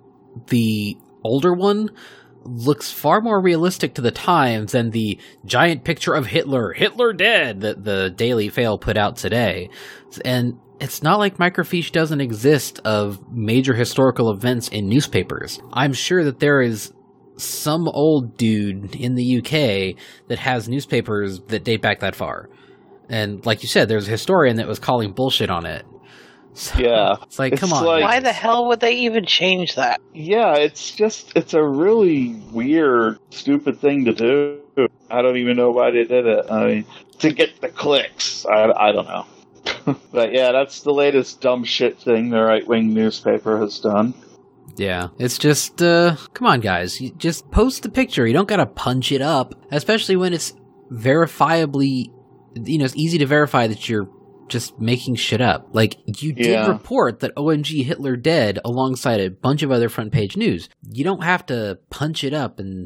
the older one looks far more realistic to the times than the giant picture of Hitler dead, that the Daily Fail put out today. And it's not like microfiche doesn't exist of major historical events in newspapers. I'm sure that there is some old dude in the UK that has newspapers that date back that far. And like you said, there's a historian that was calling bullshit on it. So, yeah. It's come on. Why the hell would they even change that? Yeah, it's a really weird, stupid thing to do. I don't even know why they did it. I mean, to get the clicks. I don't know. But yeah, that's the latest dumb shit thing the right-wing newspaper has done. Yeah, it's just, come on guys, you just post the picture. You don't gotta punch it up, especially when it's verifiably, it's easy to verify that you're just making shit up. You did report that OMG Hitler dead alongside a bunch of other front page news. You don't have to punch it up and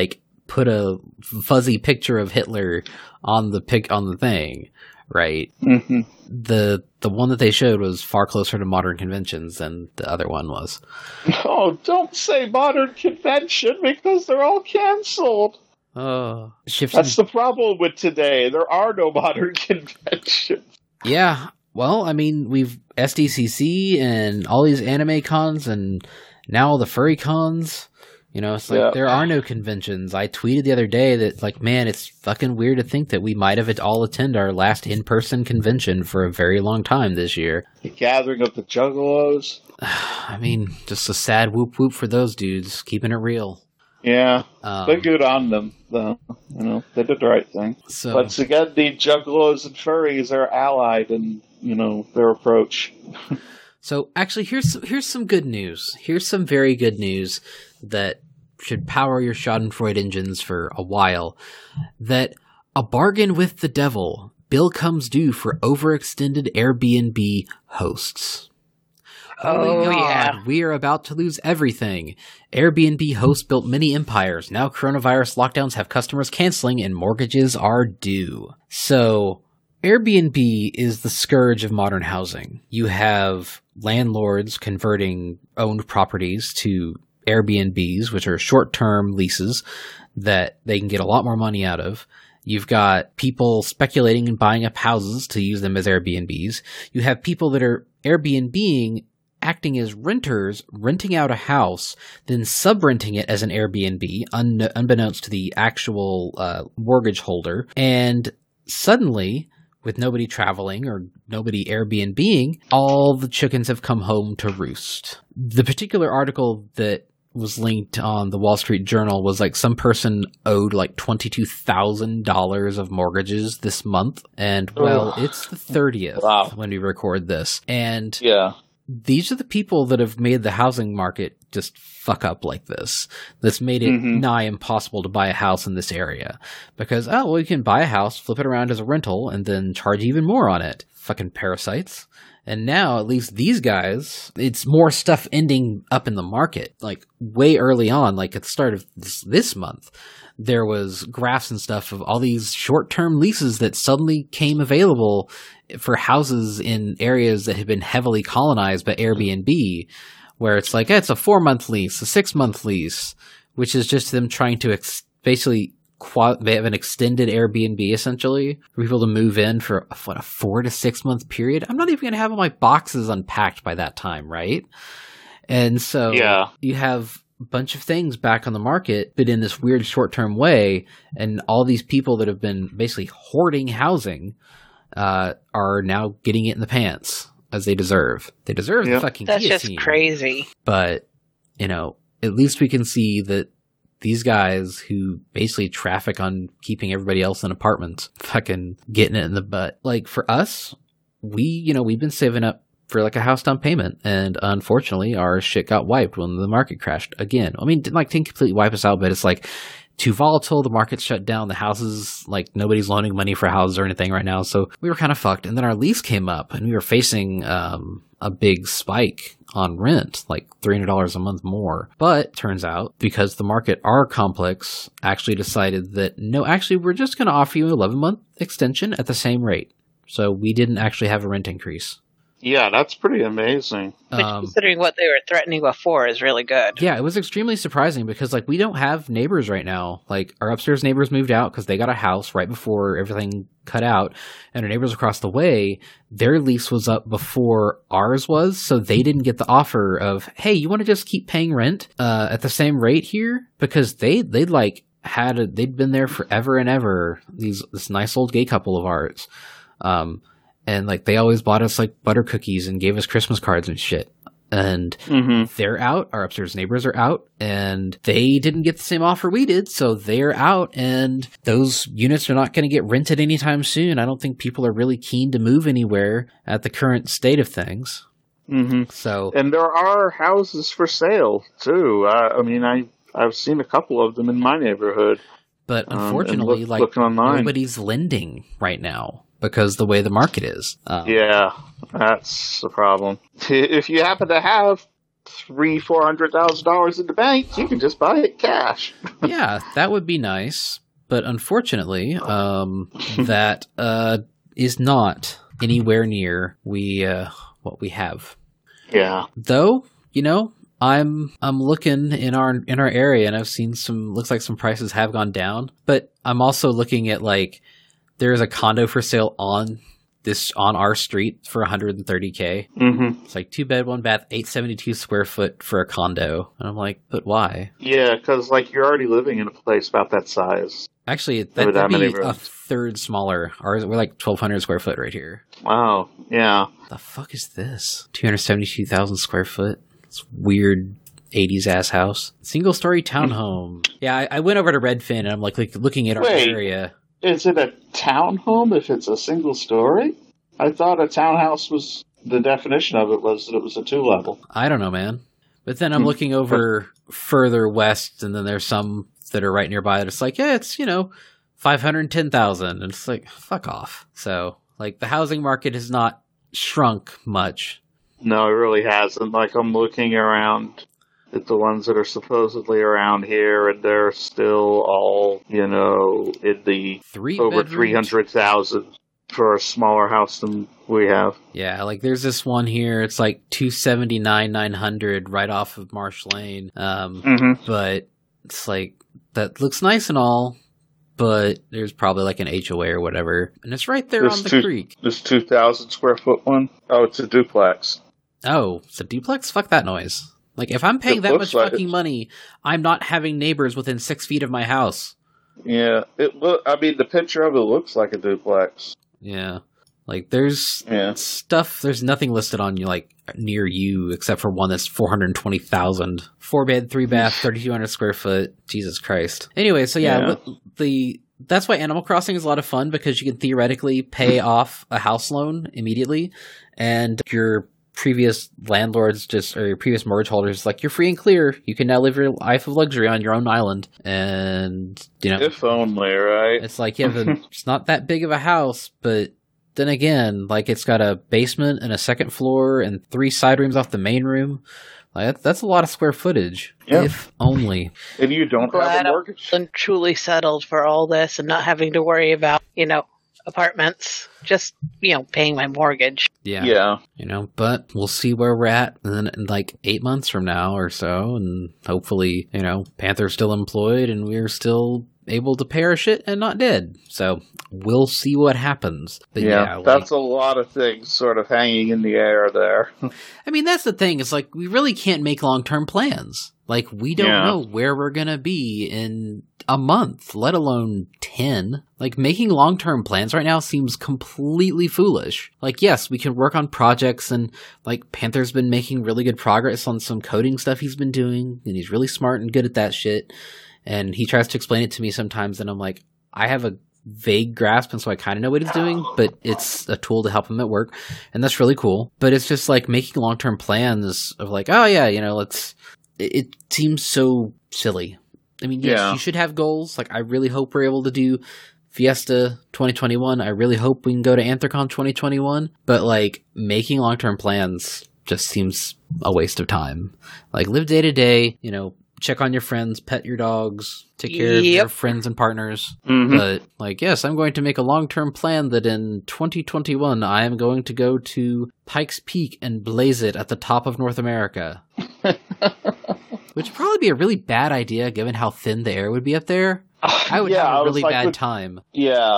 put a fuzzy picture of Hitler on the thing, right? Mm-hmm. The one that they showed was far closer to modern conventions than the other one was. Oh, don't say modern convention, because they're all canceled. Oh, that's the problem with today. There are no modern conventions. Yeah, well, I mean, we've SDCC and all these anime cons and now all the furry cons. It's there are no conventions. I tweeted the other day that, man, it's fucking weird to think that we might have all attend our last in-person convention for a very long time this year. The gathering of the Juggalos. I mean, just a sad whoop-whoop for those dudes, keeping it real. Yeah, but good on them, though. They did the right thing. So, once again, the Juggalos and furries are allied in, their approach. So, actually, here's some good news. Here's some very good news that should power your Schadenfreude engines for a while. That a bargain with the devil. Bill comes due for overextended Airbnb hosts. Oh, God, we are about to lose everything. Airbnb hosts built many empires. Now coronavirus lockdowns have customers canceling and mortgages are due. So, Airbnb is the scourge of modern housing. You have landlords converting owned properties to Airbnbs, which are short-term leases that they can get a lot more money out of. You've got people speculating and buying up houses to use them as Airbnbs. You have people that are Airbnb-ing acting as renters, renting out a house, then sub-renting it as an Airbnb, unbeknownst to the actual mortgage holder. And suddenly, with nobody traveling or nobody Airbnb-ing, all the chickens have come home to roost. The particular article that was linked on the Wall Street Journal was like some person owed like $22,000 of mortgages this month. And well, it's the 30th when we record this. And these are the people that have made the housing market just fuck up like this. That's made it nigh impossible to buy a house in this area. Because, you can buy a house, flip it around as a rental, and then charge even more on it. Fucking parasites. And now, at least these guys, it's more stuff ending up in the market. Like, way early on, like at the start of this month, there was graphs and stuff of all these short-term leases that suddenly came available for houses in areas that had been heavily colonized by Airbnb, where it's like, it's a 4-month lease, a 6-month lease, which is just them trying to basically they have an extended Airbnb, essentially, for people to move in for, a 4 to 6 month period. I'm not even going to have all my boxes unpacked by that time, right? And so you have a bunch of things back on the market, but in this weird short-term way, and all these people that have been basically hoarding housing are now getting it in the pants, as they deserve. They deserve the fucking guillotine. That's just crazy. But, at least we can see that these guys who basically traffic on keeping everybody else in apartments, fucking getting it in the butt. Like, for us, we've been saving up for like a house down payment, and unfortunately our shit got wiped when the market crashed again. I mean, didn't completely wipe us out, but it's like too volatile. The market's shut down. The houses, like, nobody's loaning money for houses or anything right now. So we were kind of fucked. And then our lease came up and we were facing a big spike on rent, like $300 a month more. But turns out, because the market, our complex actually decided that, no, actually, we're just going to offer you an 11-month extension at the same rate. So we didn't actually have a rent increase. Yeah, that's pretty amazing. Which, considering what they were threatening before, is really good. Yeah, it was extremely surprising because, like, we don't have neighbors right now. Like, our upstairs neighbors moved out because they got a house right before everything cut out. And our neighbors across the way, their lease was up before ours was. So they didn't get the offer of, hey, you want to just keep paying rent at the same rate here? Because they'd been there forever and ever, this nice old gay couple of ours. And, like, they always bought us, like, butter cookies and gave us Christmas cards and shit. And they're out. Our upstairs neighbors are out. And they didn't get the same offer we did. So they're out. And those units are not going to get rented anytime soon. I don't think people are really keen to move anywhere at the current state of things. So, and there are houses for sale, too. I've seen a couple of them in my neighborhood. But unfortunately, nobody's lending right now, because the way the market is. Yeah, that's the problem. If you happen to have $400,000 in the bank, you can just buy it cash. Yeah, that would be nice. But unfortunately, that is not anywhere near what we have. Yeah. Though, I'm looking in our area, and I've seen looks like some prices have gone down. But I'm also looking at, like, there's a condo for sale on our street for $130K. It's like 2-bed, 1-bath, 872 square foot for a condo. And I'm like, but why? Yeah, because, like, you're already living in a place about that size. Actually, that'd be a third smaller. We're like 1,200 square foot right here. Wow, yeah. The fuck is this? 272,000 square foot. It's weird 80s ass house. Single story townhome. Yeah, I went over to Redfin and I'm like looking at our area. Is it a townhome if it's a single story? I thought a townhouse was, the definition of it was that it was a 2-level. I don't know, man. But then I'm looking over further west, and then there's some that are right nearby that it's like, yeah, it's, $510,000. And it's like, fuck off. So, like, the housing market has not shrunk much. No, it really hasn't. Like, I'm looking around at the ones that are supposedly around here, and they're still all, in the over 300,000 for a smaller house than we have. Yeah, like there's this one here. It's like $279,900 right off of Marsh Lane. But it's like, that looks nice and all, but there's probably like an HOA or whatever, and it's right there on the creek. This 2,000 square foot one? Oh, it's a duplex. Oh, it's a duplex? Fuck that noise. Like, if I'm paying It that looks much like fucking money, I'm not having neighbors within 6 feet of my house. Yeah, the picture of it looks like a duplex. Yeah. Like, there's there's nothing listed on you, like, near you, except for one that's 420,000. 4-bed, 3-bath, 3,200 square foot. Jesus Christ. Anyway, so that's why Animal Crossing is a lot of fun, because you can theoretically pay off a house loan immediately, and your previous landlords or your previous mortgage holders, like, you're free and clear. You can now live your life of luxury on your own island. And, if only, right? It's like, it's not that big of a house, but then again, like, it's got a basement and a second floor and 3 side rooms off the main room. Like, that's a lot of square footage. Yeah. If only. And you don't have a mortgage? I'm truly settled for all this and not having to worry about, apartments. Just, paying my mortgage. Yeah. But we'll see where we're at in like 8 months from now or so. And hopefully, Panther's still employed and we're still able to pay our shit and not dead. So we'll see what happens. But that's a lot of things sort of hanging in the air there. I mean, that's the thing. It's like, we really can't make long-term plans. Like, we don't know where we're going to be in a month, let alone 10. Like, making long-term plans right now seems completely foolish. Like, yes, we can work on projects, and, like, Panther's been making really good progress on some coding stuff he's been doing, and he's really smart and good at that shit. And he tries to explain it to me sometimes, and I'm like, I have a vague grasp, and so I kind of know what he's doing, but it's a tool to help him at work, and that's really cool. But it's just like making long-term plans of like, oh yeah, it seems so silly. I mean, yes, you should have goals. Like, I really hope we're able to do Fiesta 2021. I really hope we can go to Anthrocon 2021. But, like, making long-term plans just seems a waste of time. Like, live day to day, check on your friends, pet your dogs, take care of your friends and partners. Mm-hmm. But, like, yes, I'm going to make a long-term plan that in 2021 I am going to go to Pikes Peak and blaze it at the top of North America. Which would probably be a really bad idea given how thin the air would be up there. I would have a really bad time. Yeah.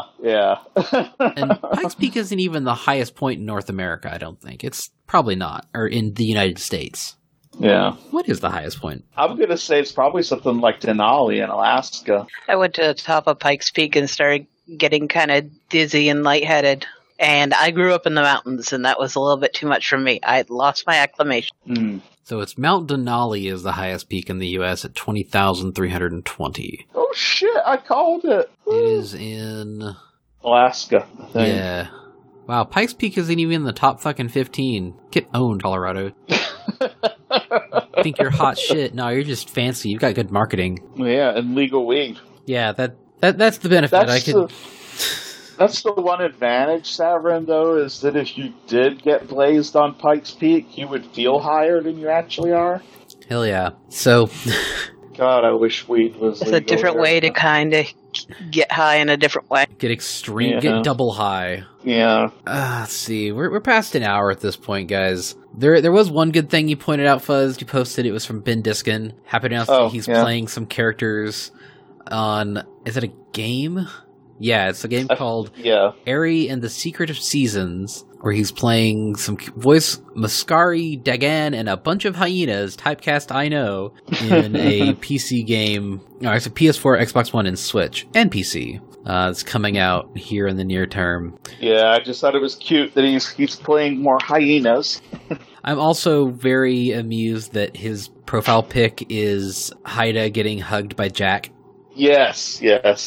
And Pikes Peak isn't even the highest point in North America, I don't think. It's probably not. Or in the United States. Yeah. What is the highest point? I'm going to say it's probably something like Denali in Alaska. I went to the top of Pikes Peak and started getting kind of dizzy and lightheaded. And I grew up in the mountains, and that was a little bit too much for me. I had lost my acclimation. Mm. So it's Mount Denali is the highest peak in the U.S. at 20,320. Oh, shit, I called it. It is in Alaska, I think. Yeah. Wow, Pikes Peak isn't even in the top fucking 15. Get owned, Colorado. Think you're hot shit. No, you're just fancy. You've got good marketing. Yeah, and legal weed. Yeah, that's the benefit. That's the one advantage, Savrin, though, is that if you did get blazed on Pikes Peak, you would feel higher than you actually are. Hell yeah. So... God, I wish weed was legal. It's a different way to kind of get high in a different way. Get extreme, get double high. Yeah. Let's see. We're past an hour at this point, guys. There was one good thing you pointed out, Fuzz. You posted it was from Ben Diskin. Happy to announce that he's playing some characters on... Is it a game? Yeah, it's a game called Aerie and the Secret of Seasons, where he's playing some voice Mascari, Dagan, and a bunch of hyenas, typecast I know, in a PC game. No, it's a PS4, Xbox One, and Switch, and PC. It's coming out here in the near term. Yeah, I just thought it was cute that he's playing more hyenas. I'm also very amused that his profile pic is Haida getting hugged by Jack. Yes.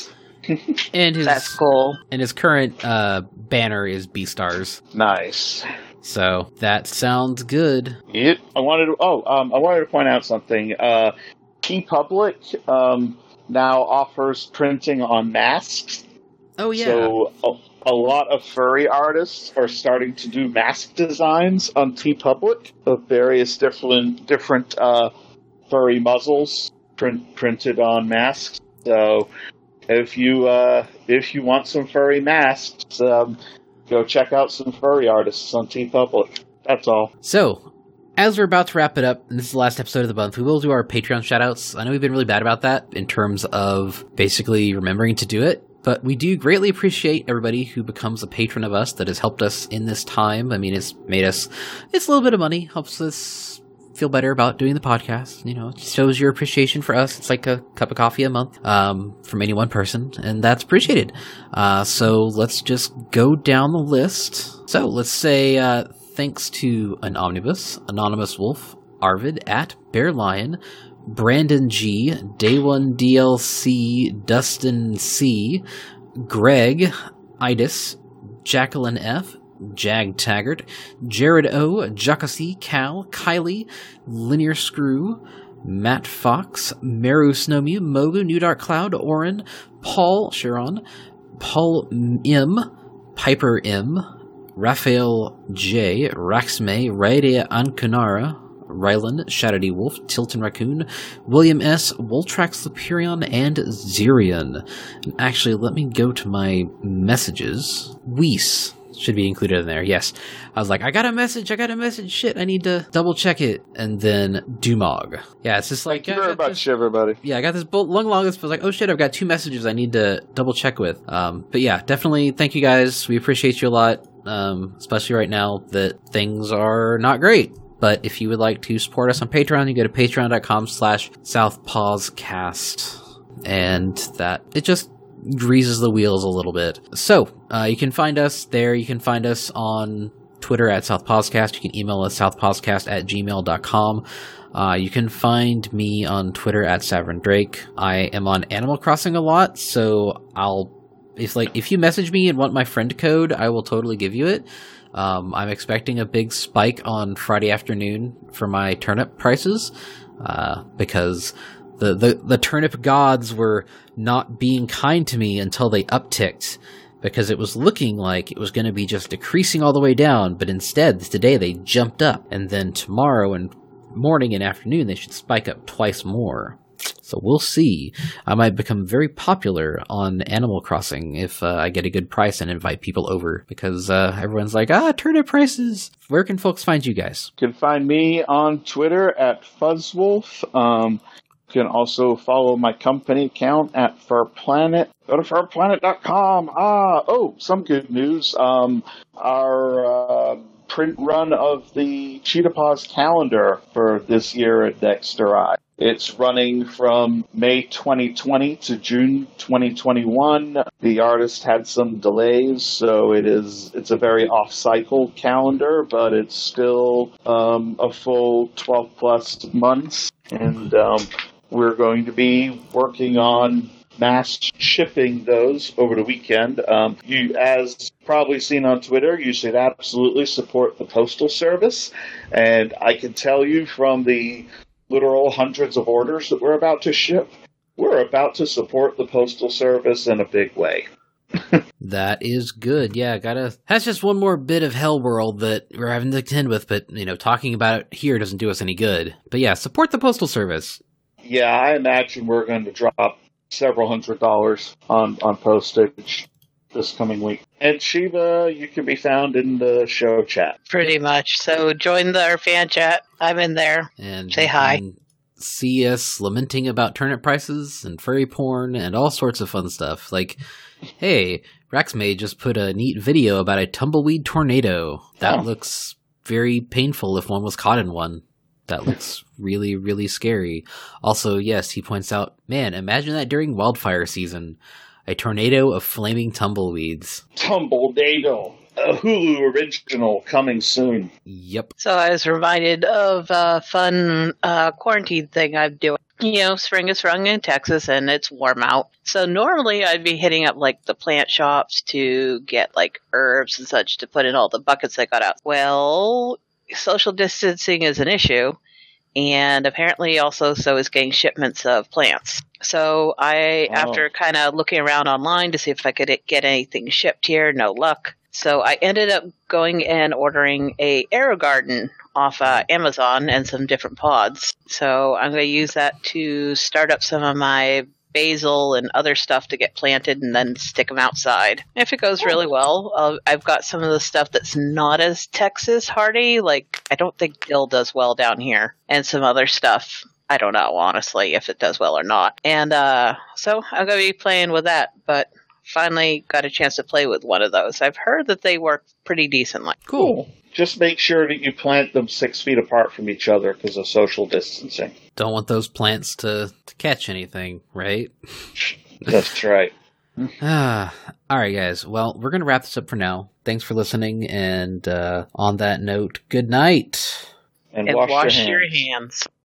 And that's cool. And his current banner is Beastars. Nice. So that sounds good. I wanted to point out something. TeePublic now offers printing on masks. Oh yeah. So a lot of furry artists are starting to do mask designs on TeePublic of various different furry muzzles printed on masks. So if you want some furry masks, go check out some furry artists on TeePublic. That's all. So, as we're about to wrap it up, and this is the last episode of the month, we will do our Patreon shoutouts. I know we've been really bad about that in terms of basically remembering to do it, But we do greatly appreciate everybody who becomes a patron of us that has helped us in this time. I mean, it's a little bit of money, helps us feel better about doing the podcast. You know, it shows your appreciation for us. It's like a cup of coffee a month from any one person, and that's appreciated. So let's just go down the list. So let's say thanks to An Omnibus, Anonymous Wolf, Arvid at Bear Lion, Brandon G, Day One DLC, Dustin C, Greg, Idis, Jacqueline F, Jag Taggart, Jared O, Jacasi, Cal, Kylie, Linear Screw, Matt Fox, Meru Snowmew, Mogu, New Dark Cloud, Oren, Paul Sharon, Paul M, Piper M, Raphael J, Raxme, Raidia Ankunara, Rylan, Shadowy Wolf, Tilton Raccoon, William S, Voltrax Lupurion, and Zirion. And actually, let me go to my messages. Weiss should be included in there, yes. I was like, I got a message, shit, I need to double check it. And then Dumog. Yeah, it's just like... Thank you very much, everybody. Yeah, I got this long list, but like, oh shit, I've got 2 messages I need to double check with. But yeah, definitely thank you guys, we appreciate you a lot, especially right now that things are not great. But if you would like to support us on Patreon, you go to patreon.com/southpawscast. And that, it just greases the wheels a little bit. So, you can find us there. You can find us on Twitter at southpawscast. You can email us southpawscast@gmail.com. You can find me on Twitter at Savern Drake. I am on Animal Crossing a lot, so if you message me and want my friend code, I will totally give you it. I'm expecting a big spike on Friday afternoon for my turnip prices, because the turnip gods were not being kind to me until they upticked, because it was looking like it was going to be just decreasing all the way down, but instead today they jumped up, and then tomorrow and morning and afternoon they should spike up twice more. So we'll see. I might become very popular on Animal Crossing if I get a good price and invite people over, because everyone's like, turnip prices. Where can folks find you guys? You can find me on Twitter at Fuzzwolf. You can also follow my company account at Fur Planet. Go to furplanet.com. Some good news. Our print run of the Cheetah Paws calendar for this year at Dexter Eye. It's running from May 2020 to June 2021. The artist had some delays, so it's a very off-cycle calendar, but it's still a full 12-plus months. And we're going to be working on mass shipping those over the weekend. You, as probably seen on Twitter, you should absolutely support the Postal Service. And I can tell you from the literal hundreds of orders that we're about to ship, we're about to support the Postal Service in a big way. That is good. Yeah, that's just one more bit of hell world that we're having to contend with, but, talking about it here doesn't do us any good. But yeah, support the Postal Service. Yeah, I imagine we're going to drop several $100s on postage this coming week. And Shiva, you can be found in the show chat. Pretty much. So join our fan chat. I'm in there. And say hi. And see us lamenting about turnip prices and furry porn and all sorts of fun stuff. Like, hey, Raxmay just put a neat video about a tumbleweed tornado. That looks very painful if one was caught in one. That looks really, really scary. Also, yes, he points out, man, imagine that during wildfire season. A tornado of flaming tumbleweeds. Tumbledado. A Hulu original coming soon. Yep. So I was reminded of a fun quarantine thing I'm doing. Spring is sprung in Texas and it's warm out. So normally I'd be hitting up like the plant shops to get like herbs and such to put in all the buckets I got out. Well, social distancing is an issue. And apparently also so is getting shipments of plants. So after kind of looking around online to see if I could get anything shipped here, no luck. So I ended up going and ordering a AeroGarden off Amazon and some different pods. So I'm going to use that to start up some of my basil and other stuff to get planted and then stick them outside. If it goes really well, I've got some of the stuff that's not as Texas hardy. Like, I don't think dill does well down here. And some other stuff. I don't know, honestly, if it does well or not. And so I'm going to be playing with that. But finally got a chance to play with one of those. I've heard that they work pretty decently. Cool. Just make sure that you plant them 6 feet apart from each other because of social distancing. Don't want those plants to catch anything, right? That's right. All right, guys. Well, we're going to wrap this up for now. Thanks for listening, and on that note, good night. And And wash wash your your hands. hands.